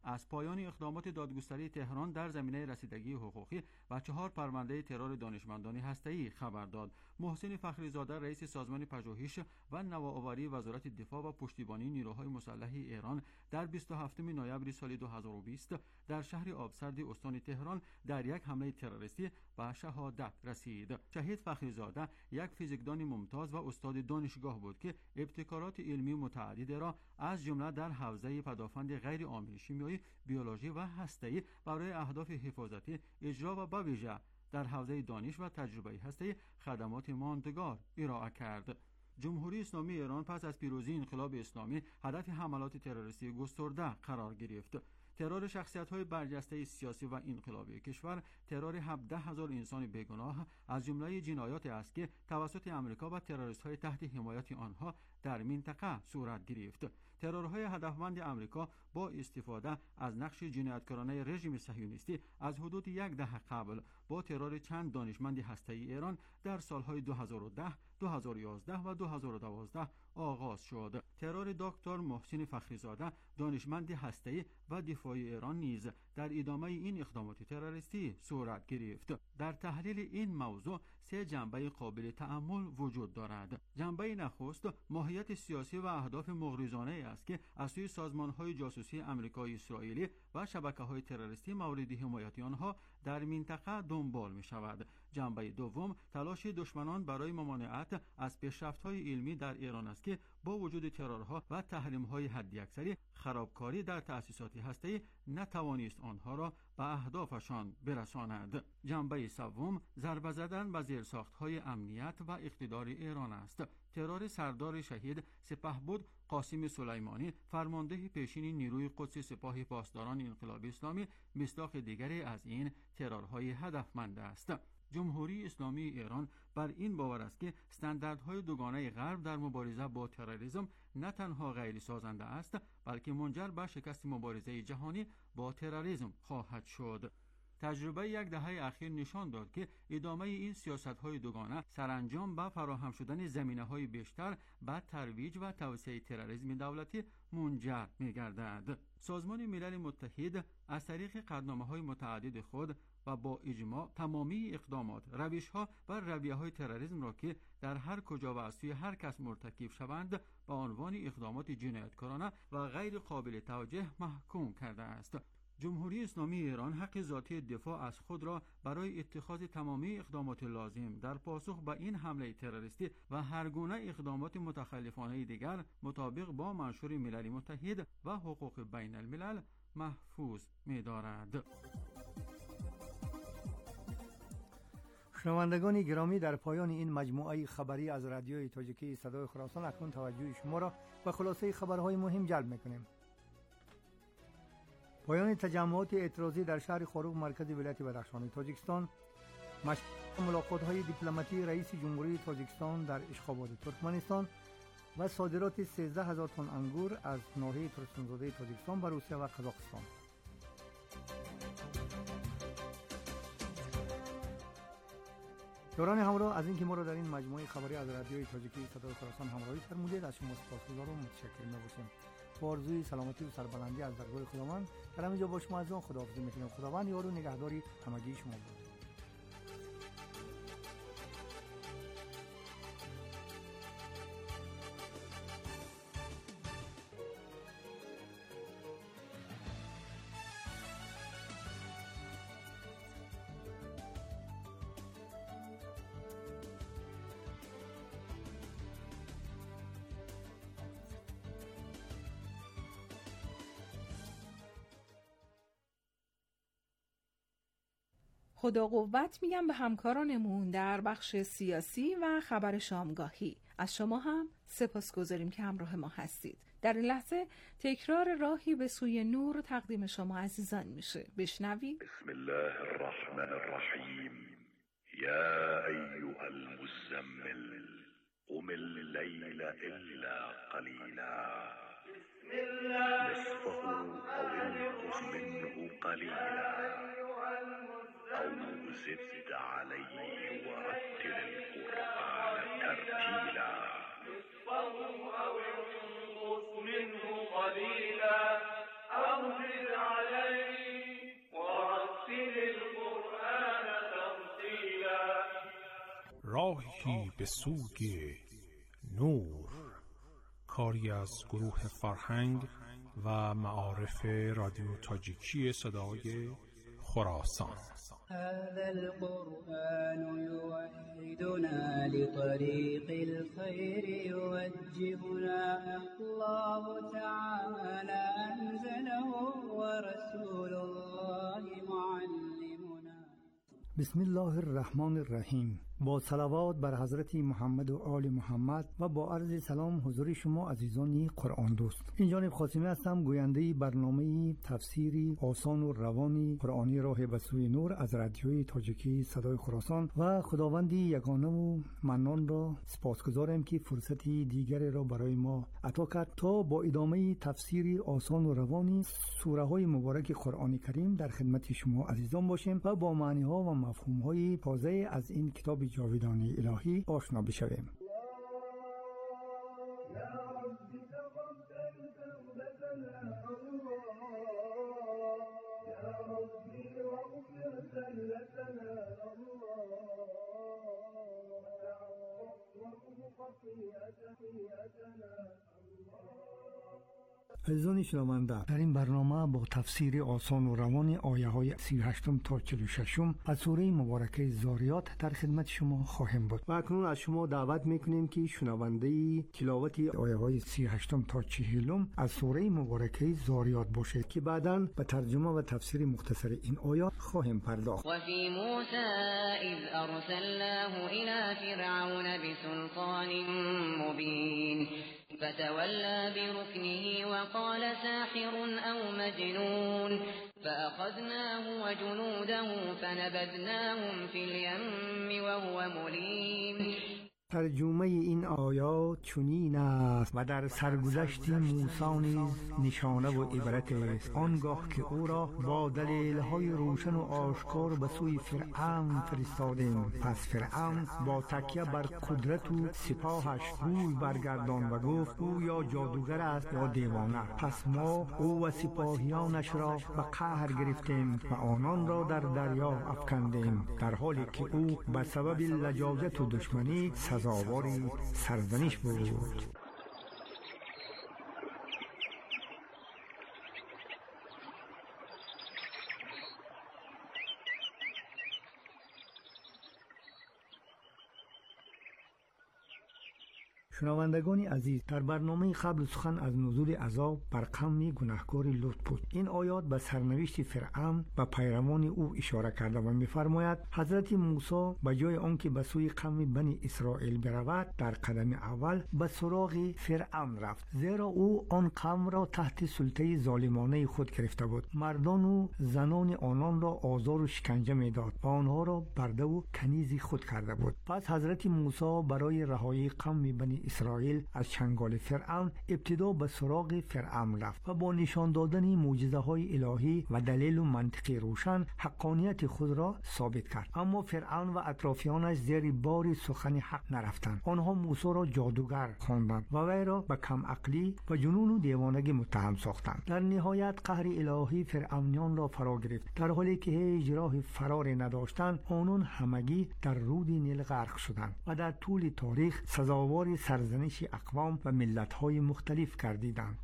از پایان اقدامات دادگستری تهران در زمینه رسیدگی حقوقی و چهار پرونده ترور دانشمندان هسته‌ای خبر داد. محسن فخریزاده رئیس سازمان پژوهش و نوآوری وزارت دفاع و پشتیبانی نیروهای مسلح ایران در بیست و هفتم نوامبر سال دو هزار و بیست در شهر آبسرد استان تهران در یک حمله تروریستی به شهادت رسید. شهید فخریزاده یک فیزیکدان ممتاز و استاد دانشگاه بود که ابتکارات علمی متعدد را از جمله در حوزه پدافند غیر عامل شیمیایی، بیولوژی و هسته‌ای برای اهداف حفاظتی اجرا و به ویژه در حوزه دانش و تجربه هسته‌ای خدمات ماندگار ارائه کرد. جمهوری اسلامی ایران پس از پیروزی انقلاب اسلامی هدف حملات تروریستی گسترده قرار گرفت. ترور شخصیت‌های برجسته سیاسی و انقلابی کشور، ترور هفده هزار انسان بیگناه از جمله جنایاتی است که توسط آمریکا و تروریست‌های تحت حمایت آنها در منطقه صورت گرفت. ترورهای هدفمند آمریکا با استفاده از نقش جنایتکارانه رژیم صهیونیستی از حدود یک دهه قبل با ترور چند دانشمند هسته‌ای ایران در سالهای دو هزار و ده، دو هزار و یازده و دو هزار و دوازده آغاز شد. ترور دکتر محسن فخریزاده دانشمند هسته‌ای و دفاعی ایران نیز در ادامه این اقدامات تروریستی صورت گرفت. در تحلیل این موضوع سه جنبه قابل تأمل وجود دارد. جنبه نخست ماهیت سیاسی و اهداف مغرضانه است که از سوی سازمان‌های جاسوسی آمریکایی، اسرائیلی و شبکه‌های تروریستی مورد حمایت آنها در منطقه دنبال می‌شود. جنبه دوم تلاش دشمنان برای ممانعت از پیشرفت‌های علمی در ایران است که با وجود ترورها و تحریم‌های حداکثری خرابکاری در تأسیسات هسته‌ای نتوانست آنها را به اهدافشان برساند. جنبه سوم ضربه زدن به زیرساخت‌های امنیت و اقتدار ایران است. ترور سردار شهید سپهبد قاسم سلیمانی فرمانده پیشین نیروی قدس سپاه پاسداران انقلاب اسلامی مصداق دیگری از این ترورهای هدفمند است. جمهوری اسلامی ایران بر این باور است که استانداردهای دوگانه غرب در مبارزه با تروریسم نه تنها غیر سازنده است بلکه منجر به شکست مبارزه جهانی با تروریسم خواهد شد. تجربه یک دهه اخیر نشان داد که ادامه این سیاست‌های دوگانه سرانجام به فراهم شدن زمینه‌های بیشتر به ترویج و توسعه تروریسم دولتی منجر می‌گردد. سازمان ملل متحد از طریق قطعنامه‌های متعدد خود و با اجماع تمامی اقدامات، روش‌ها و رویه‌های تروریسم را که در هر کجا و از سوی هر کس مرتکب شوند به عنوان اقدامات جنایتکارانه و غیر قابل توجیه محکوم کرده است. جمهوری اسلامی ایران حق ذاتی دفاع از خود را برای اتخاذ تمامی اقدامات لازم در پاسخ به این حمله تروریستی و هر گونه اقدامات متخلفانه دیگر مطابق با منشور ملل متحد و حقوق بین الملل محفوظ می‌دارد. شنوندگان گرامی، در پایان این مجموعه خبری از رادیوی تاجیکی صدای خراسان اکنون توجه شما را به خلاصه خبرهای مهم جلب می‌کنیم. پایان تجمعات اعتراضی در شهر خاروق مرکز ولایت بدخشان تاجیکستان، ملاقات‌های دیپلماتی رئیس جمهوری تاجیکستان در اشخاباد ترکمنستان و صادرات سیزده هزار تن انگور از ناحیه ترکمنزاده تاجیکستان به روسیه و قزاقستان. یاران همراه از اینکه ما را در این مجموعه خبری از رادیوی تاجیکی صدای خراسان همراهی فرمودید از شما سپاسگزارم و متشکر می‌باشیم. با آرزوی سلامتی و سربلندی از درگاه خداوند در همینجا با شما از آن خداحافظی می‌کنم. خداوند یار و نگهداری همگی شما باد. خدا قوت میگم به همکارانمون در بخش سیاسی و خبر شامگاهی. از شما هم سپاسگزاریم که همراه ما هستید. در این لحظه تکرار راهی به سوی نور تقدیم شما عزیزان میشه. بشنوید. بسم الله الرحمن الرحیم. یا ایها المزمل قم اللیل الا قلیلا نصفه او انقص منه قلیلا أو زد عليه ورتل القرآن ترتيلا نصفه أو انقص منه قليلا أو زد عليه راهی به سوی نور، کاری از گروه فرهنگ و معارف رادیو تاجیکی صدای خراسان. هذا القرآن يوحدنا لطريق الخير يوجهنا، الله تعالى أنزله ورسول الله معلمنا. بسم الله الرحمن الرحیم. با صلوات بر حضرت محمد و آل محمد و با عرض سلام حضور شما عزیزان قرآن دوست. این جانب خاتمی هستم، گوینده برنامه تفسیری آسان و روانی قرآنی راه به سوی نور از رادیوی تاجیکی صدای خراسان و خداوندی یگانه و منان را سپاسگزارم که فرصتی دیگری را برای ما عطا کرد تا با ادامه تفسیری آسان و روانی سوره های مبارک قرآن کریم در خدمت شما عزیزان باشیم و با معنی ها و مفهوم های تازه از این کتاب جاویدانی الهی آشنا بشویم. عزیزان شنونده، در این برنامه با تفسیر آسان و روان آیه های سی و هشت تا چهل و شش از سوره مبارکه زاریات در خدمت شما خواهیم بود. و اکنون از شما دعوت میکنیم که شنونده تلاوت آیه های سی و هشت تا چهل از سوره مبارکه زاریات باشید که بعداً به ترجمه و تفسیر مختصر این آیات خواهیم پرداخت. و فی موسی اذ ارسلناه الی فرعون بسلطان مبین فتولى بركنه وقال ساحر أو مجنون فأخذناه وجنوده فنبذناهم في اليم وهو مليم. ترجمه این آیات چنین است: و در سرگذشت موسی نیز نشانه و عبرت است، آنگاه که او را با دلیل‌های روشن و آشکار به سوی فرعون فرستادیم. پس فرعون با تکیه بر قدرت و سپاهش روی برگردان و گفت او یا جادوگر است یا دیوانه. پس ما او و سپاهیانش را به قهر گرفتیم و آنان را در دریا افکندیم، در حالی که او به سبب لجاجت و دشمنی سزاواری سرزنش بود. شنوندگان عزیز، در برنامه قبل سخن از نزول عذاب بر قوم گناهکار لوط بود. این آیات به سرنوشت فرعون و پیروان او اشاره کرده و می‌فرماید حضرت موسی به جای آنکه به سوی قوم بنی اسرائیل برود، در قدم اول به سراغ فرعون رفت، زیرا او آن قوم را تحت سلطه ظالمانه خود گرفته بود. مردان و زنان آنان را آزار و شکنجه می‌داد و آنها را برده و کنیز خود کرده بود. پس حضرت موسی برای رهایی قوم بنی اسرائیل از چنگال فرعون ابتدا به سراغ فرعون رفت و با نشان دادن معجزه های الهی و دلیل و منطقی روشن حقانیت خود را ثابت کرد. اما فرعون و اطرافیانش زیر بار سخن حق نرفتند. آنها موسی را جادوگر خواندند و وی را به کم عقلی و جنون و دیوانگی متهم ساختند. در نهایت قهر الهی فرعونیان را فرا گرفت. در حالی که هیچ راه فراری نداشتند، آنان همگی در رود نیل غرق شدند و در طول تاریخ سزاوار سرزنش اقوام و ملت‌های مختلف گردیدند.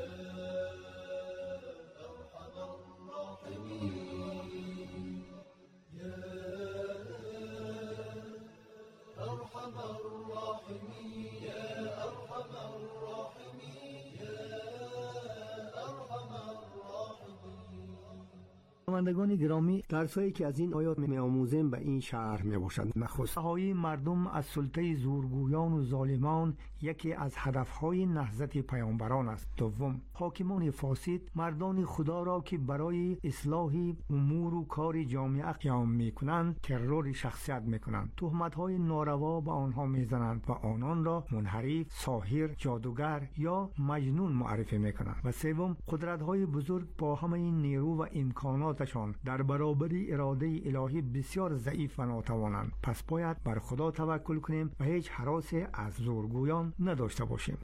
شنوندگان گرامی، درسایی که از این آیات می‌آموزیم به این شرح میباشد: نخست، رهایی مردم از سلطه زورگویان و ظالمان یکی از هدفهای نهضت پیامبران است. دوم، حاکمان فاسد مردان خدا را که برای اصلاح امور و کار جامعه قیام میکنند ترور شخصیت میکنند، تهمت‌های ناروا به آنها میزنند و آنان را منحرف، ساحر، جادوگر یا مجنون معرفی میکنند. و سوم، قدرت‌های بزرگ با همه این نیرو و امکاناتشان در برابر اراده الهی بسیار ضعیف و ناتوانند. پس باید بر خدا توکل کنیم و هیچ هراس از زورگویان نداشته باشیم.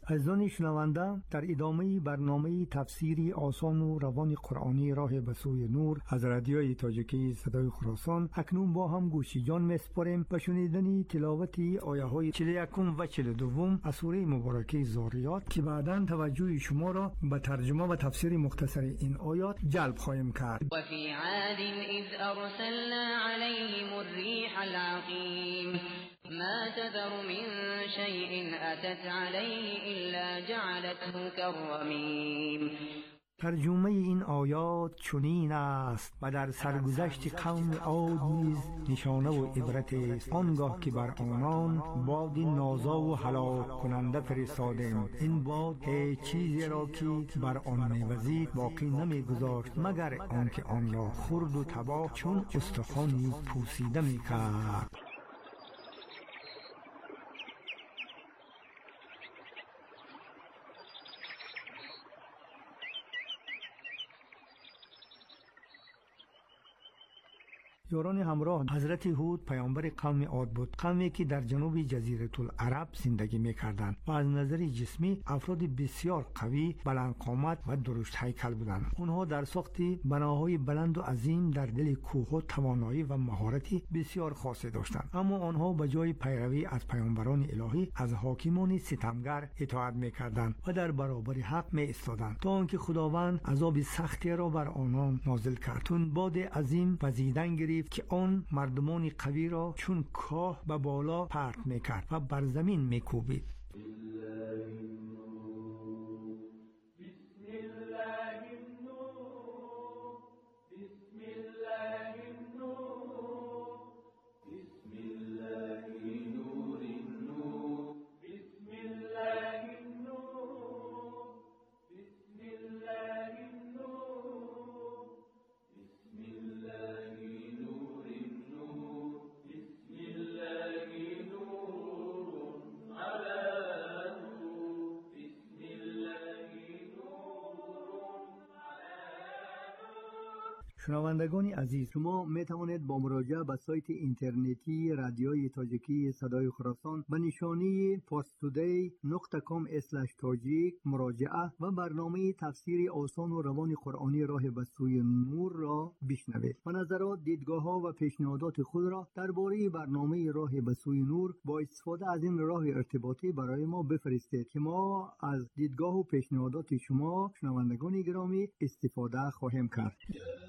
عزیزان شنونده، در ادامه برنامه تفسیری آسان و روان قرآنی راه به سوی نور از رادیوی تاجیکی صدای خراسان اکنون با هم گوشی جان میسپاریم به شنیدن تلاوت آیه های چهل و یک و چهل و دو از سوره مبارکه ذاریات که بعداً توجه شما را به ترجمه و تفسیر مختصر این آیات جلب خواهیم کرد. و فی عاد اذ ارسلنا علیهم الریح العقیم ما تذر من شيء أتت عليه إلا جعلته كالرميم. ترجمه این آیات چنین است: و در سرگذشت قوم عاد نیز نشانه و عبرت است، آنگاه که بر آنان باد نازا و هلاک کننده فرستادیم. این باد هیچ چیزی را که بر آن می‌وزید باقی نمی‌گذاشت مگر آنکه آن را خرد و تباه چون استخوانی پوسیده می‌کرد. یاران همراه حضرت هود پیامبر قوم عاد بود، قومی که در جنوب جزیره العرب زندگی می‌کردند و از نظر جسمی افراد بسیار قوی، بلند قامت و درشت هیکل بودند. آنها در ساخت بناهای بلند و عظیم در دل کوه‌ها توانایی و مهارتی بسیار خاصی داشتند، اما آنها به جای پیروی از پیامبران الهی از حاکمان ستمگر اطاعت می‌کردند و در برابر حق می‌ایستادند تا آنکه خداوند عذاب سختی را بر آنان نازل کرد. چون باد عظیم وزیدن گرفت که آن مردمان قوی را چون کاه به بالا پرت میکرد و بر زمین میکوبید. شنوندگان عزیز، شما می توانید با مراجعه به سایت اینترنتی رادیوی تاجیکی صدای خراسان به نشانی فارستودی نقطه کام اسلش تاجیک مراجعه و برنامه تفسیر آسان و روان قرآنی راه به سوی نور را بشنوید و نظرات، دیدگاه ها و پیشنهادات خود را درباره برنامه راه به سوی نور با استفاده از این راه ارتباطی برای ما بفرستید که ما از دیدگاه و پیشنهادات شما شنوندگان گرامی استفاده خواهیم کرد.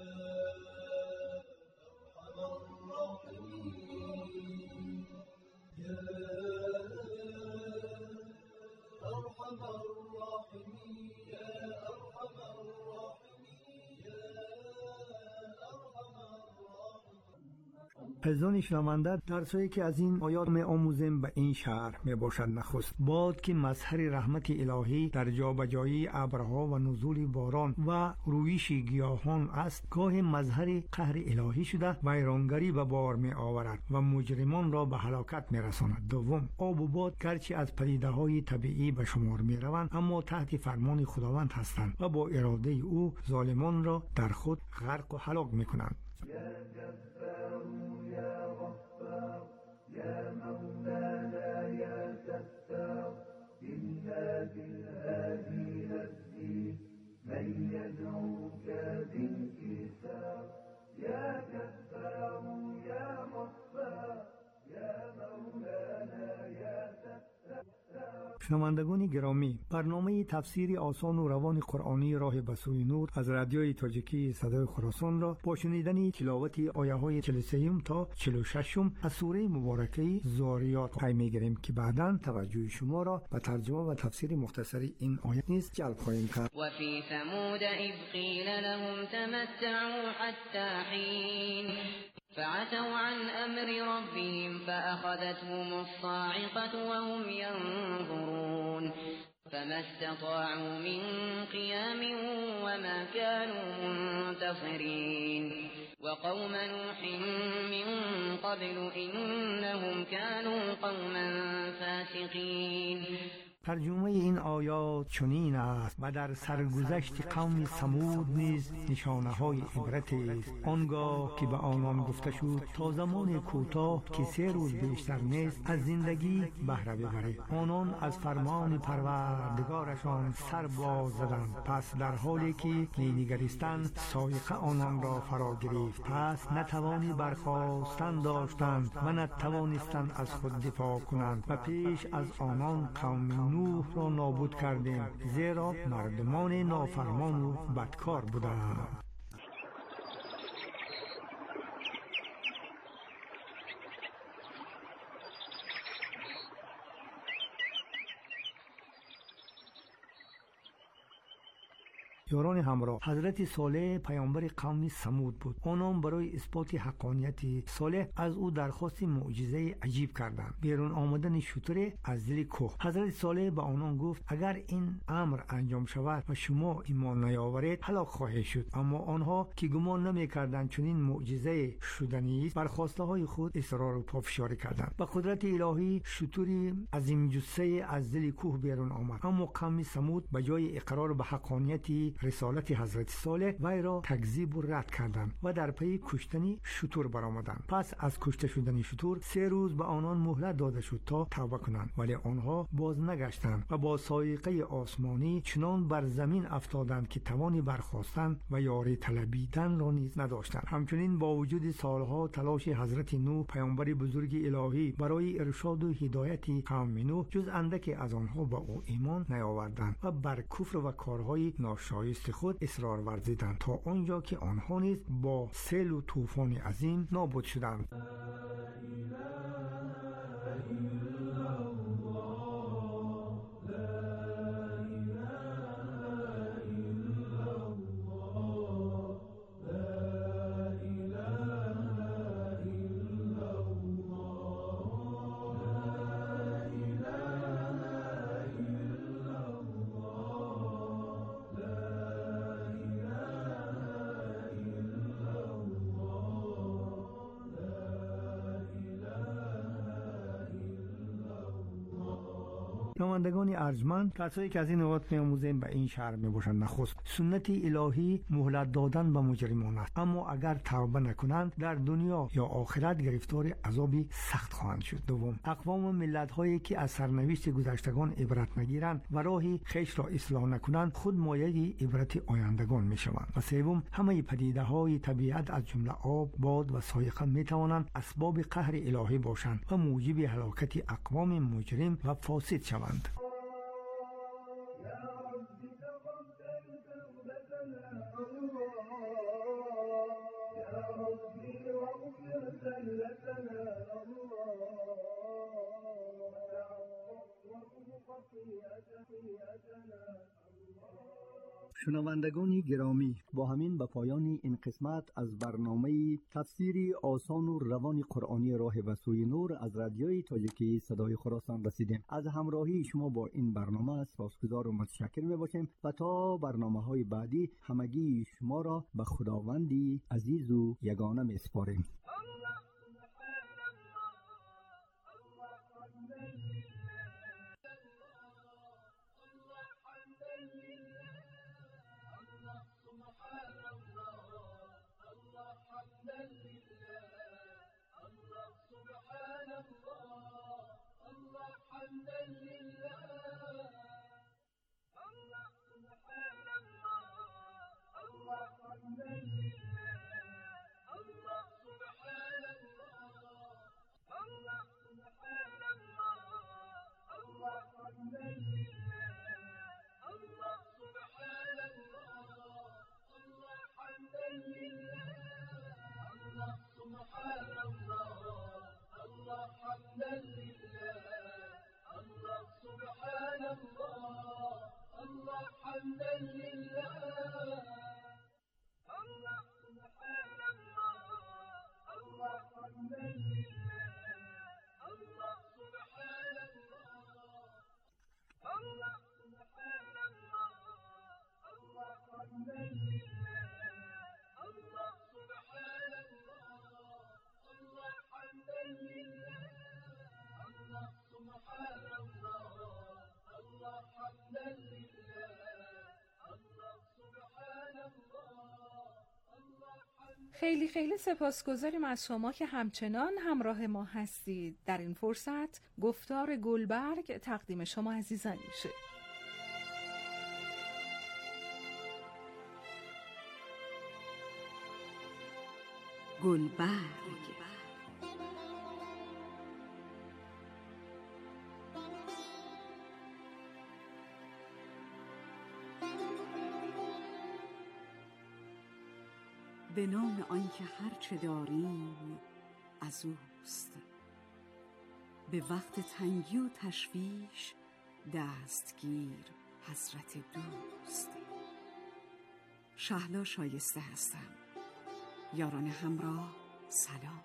عزیزان شنونده، درسایی که از این آیات می آموزیم به این شرح می باشد: نخست، باد که مظهر رحمت الهی در جابجایی ابرها و نزول باران و رویش گیاهان است، گاه مظهر قهر الهی شده ویرانگری به بار می آورد و مجرمان را به هلاکت می رساند. دوم، آب و باد گرچه از پدیده های طبیعی به شمار می روند اما تحت فرمان خداوند هستند و با اراده او ظالمان را در خود غرق و هلاک می کنند. يا مولانا يا ستار إنا بالهادي نفسي من يدعوك بانكسار يا جبار يا غفار يا مولانا يا ستار. شنوندگان گرامی، برنامه تفسیر آسان و روان قرآنی راه به سوی نور از رادیوی تاجیکی صدای خراسان را با شنیدن تلاوت آیه های چهل و سه تا چهل و شش از سوره مبارکه ذاریات پی می‌گیریم که بعداً توجه شما را به ترجمه و تفسیر مختصر این آیه نیز جلب خواهیم کرد. و فی ثمود اذ قیل لهم تمتعوا حتی حین فعتوا عن أمر ربهم فأخذتهم الصاعقة وهم ينظرون فما استطاعوا من قيام وما كانوا منتصرين وقوم نوح من قبل إنهم كانوا قوما فاسقين. ترجمه این آیات چنین است: و در سرگذشت قوم ثمود نیز نشانه های عبرت است، آنگاه که به آنان گفته شد تا زمان کوتاه که سه روز بیشتر نیست از زندگی بهره ببرید. آنان از فرمان پروردگارشان سر باز زدند، پس در حالی که مینگریستند صاعقه آنان را فرا گرفت، پس نتوانی برخاستن داشتند و نتوانستند از خود دفاع کنند و پیش از آنان قوم نوح را نابود کردیم، زیرا مردمان نافرمان و بدکار بودند. یاران همراه، حضرت صالح پیامبر قوم ثمود بود. آنان برای اثبات حقانیت صالح از او درخواست معجزه عجیب کردند، بیرون آمدن شتر از دل کوه. حضرت صالح به آنان گفت اگر این امر انجام شود و شما ایمان نیاورید هلاک خواهید شد. اما آنها که گمان نمی‌کردند چنین معجزه شدنی است، بر خواسته های خود اصرار و پافشاری کردند. با قدرت الهی شتری عظیم جثه از دل کوه بیرون آمد، اما قوم ثمود به جای اقرار به حقانیت رسالت حضرت صالح وی را تکذیب و رد کردند و در پی کشتن شتر برآمدند. پس از کشته شدن شتر سه روز به آنان مهلت داده شد تا توبه کنند، ولی آنها باز نگشتند و با صاعقه آسمانی چنان بر زمین افتادند که توانی برخاستن و یاری طلبیدن را نیز نداشتند. همچنین با وجود سالها تلاش حضرت نوح پیامبر بزرگ الهی برای ارشاد و هدایت قوم نوح، جز اندکی از آنها به او ایمان نیاوردند و بر کفر و کارهای ناشایست خود اصرار ورزیدند تا آنجا که آنها نیز با سیل و طوفان عظیم نابود شدند. شنوندگان ارجمند، کسایی که از این نوات می‌آموزیم به این شرح می‌باشند: نخست سنت الهی مهلت دادن به مجرمان است، اما اگر توبه نکنند در دنیا یا آخرت گرفتار عذابی سخت خواهند شد. دوم، اقوام و ملت‌هایی که از سرنوشت گذشتگان عبرت نگیرند و راهی خویش را اصلاح نکنند خود مایه عبرت آیندگان می‌شوند. و سوم، همه پدیده‌های طبیعت از جمله آب، باد و صاعقه می‌توانند اسباب قهر الهی باشند و موجب هلاکت اقوام مجرم و فاسد شوند. شنوندگان گرامی، با همین به پایان این قسمت از برنامه تفسیری آسان و روان قرآنی راه به سوی نور از رادیوی تاجیکی صدای خراسان رسیدیم. از همراهی شما با این برنامه سپاسگزار و متشکر میباشیم و تا برنامه‌های بعدی همگی شما را به خداوندی عزیز و یگانه میسپاریم. الله حمدا لله الله خیلی خیلی سپاسگزاریم از شما که همچنان همراه ما هستید. در این فرصت گفتار گلبرگ تقدیم شما عزیزان میشه. گلبرگ به نام آنکه هرچه داریم از اوست، به وقت تنگی و تشویش دستگیر حضرت دوست. شهلا شایسته هستم. یاران همراه سلام.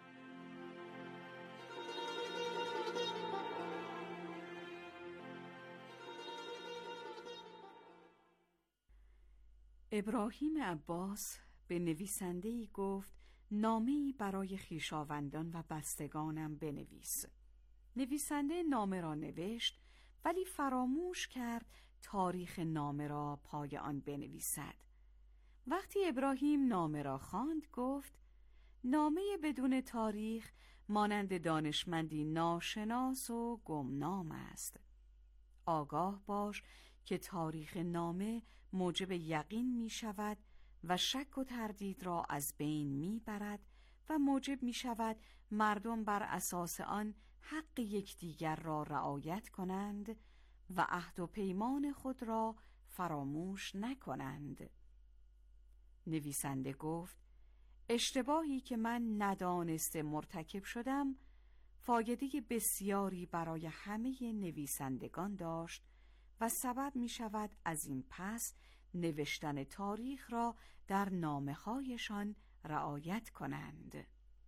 ابراهیم عباس به نویسنده‌ای گفت نامه‌ای برای خویشاوندان و بستگانم بنویس. نویسنده نامه را نوشت ولی فراموش کرد تاریخ نامه را پای آن بنویسد. وقتی ابراهیم نامه را خواند گفت نامه بدون تاریخ مانند دانشمندی ناشناس و گمنام است. آگاه باش که تاریخ نامه موجب یقین می شود و شک و تردید را از بین می برد و موجب می شود مردم بر اساس آن حق یکدیگر را رعایت کنند و عهد و پیمان خود را فراموش نکنند. نویسنده گفت اشتباهی که من ندانسته مرتکب شدم فایده بسیاری برای همه نویسندگان داشت و سبب می شود از این پس نوشتن تاریخ را در نامه‌هایشان رعایت کنند.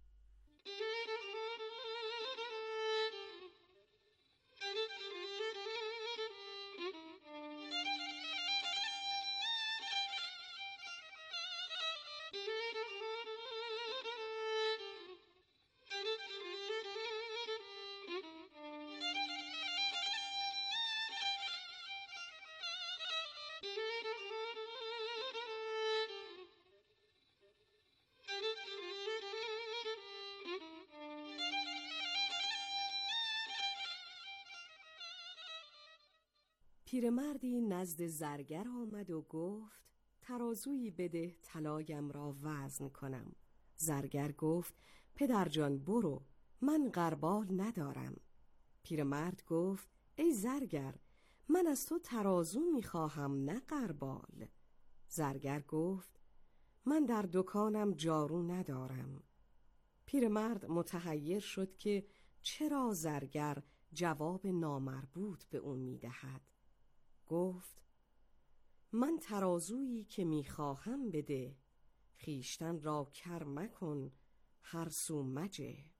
پیرمردی نزد زرگر آمد و گفت ترازویی بده طلایم را وزن کنم. زرگر گفت پدرجان برو، من غربال ندارم. پیرمرد گفت ای زرگر، من از تو ترازو میخواهم نه غربال. زرگر گفت من در دکانم جارو ندارم. پیرمرد متحیر شد که چرا زرگر جواب نامربوط به اون میدهد. گفت من ترازویی که میخواهم بده، خیشتن را کر مکن هر سو مجه.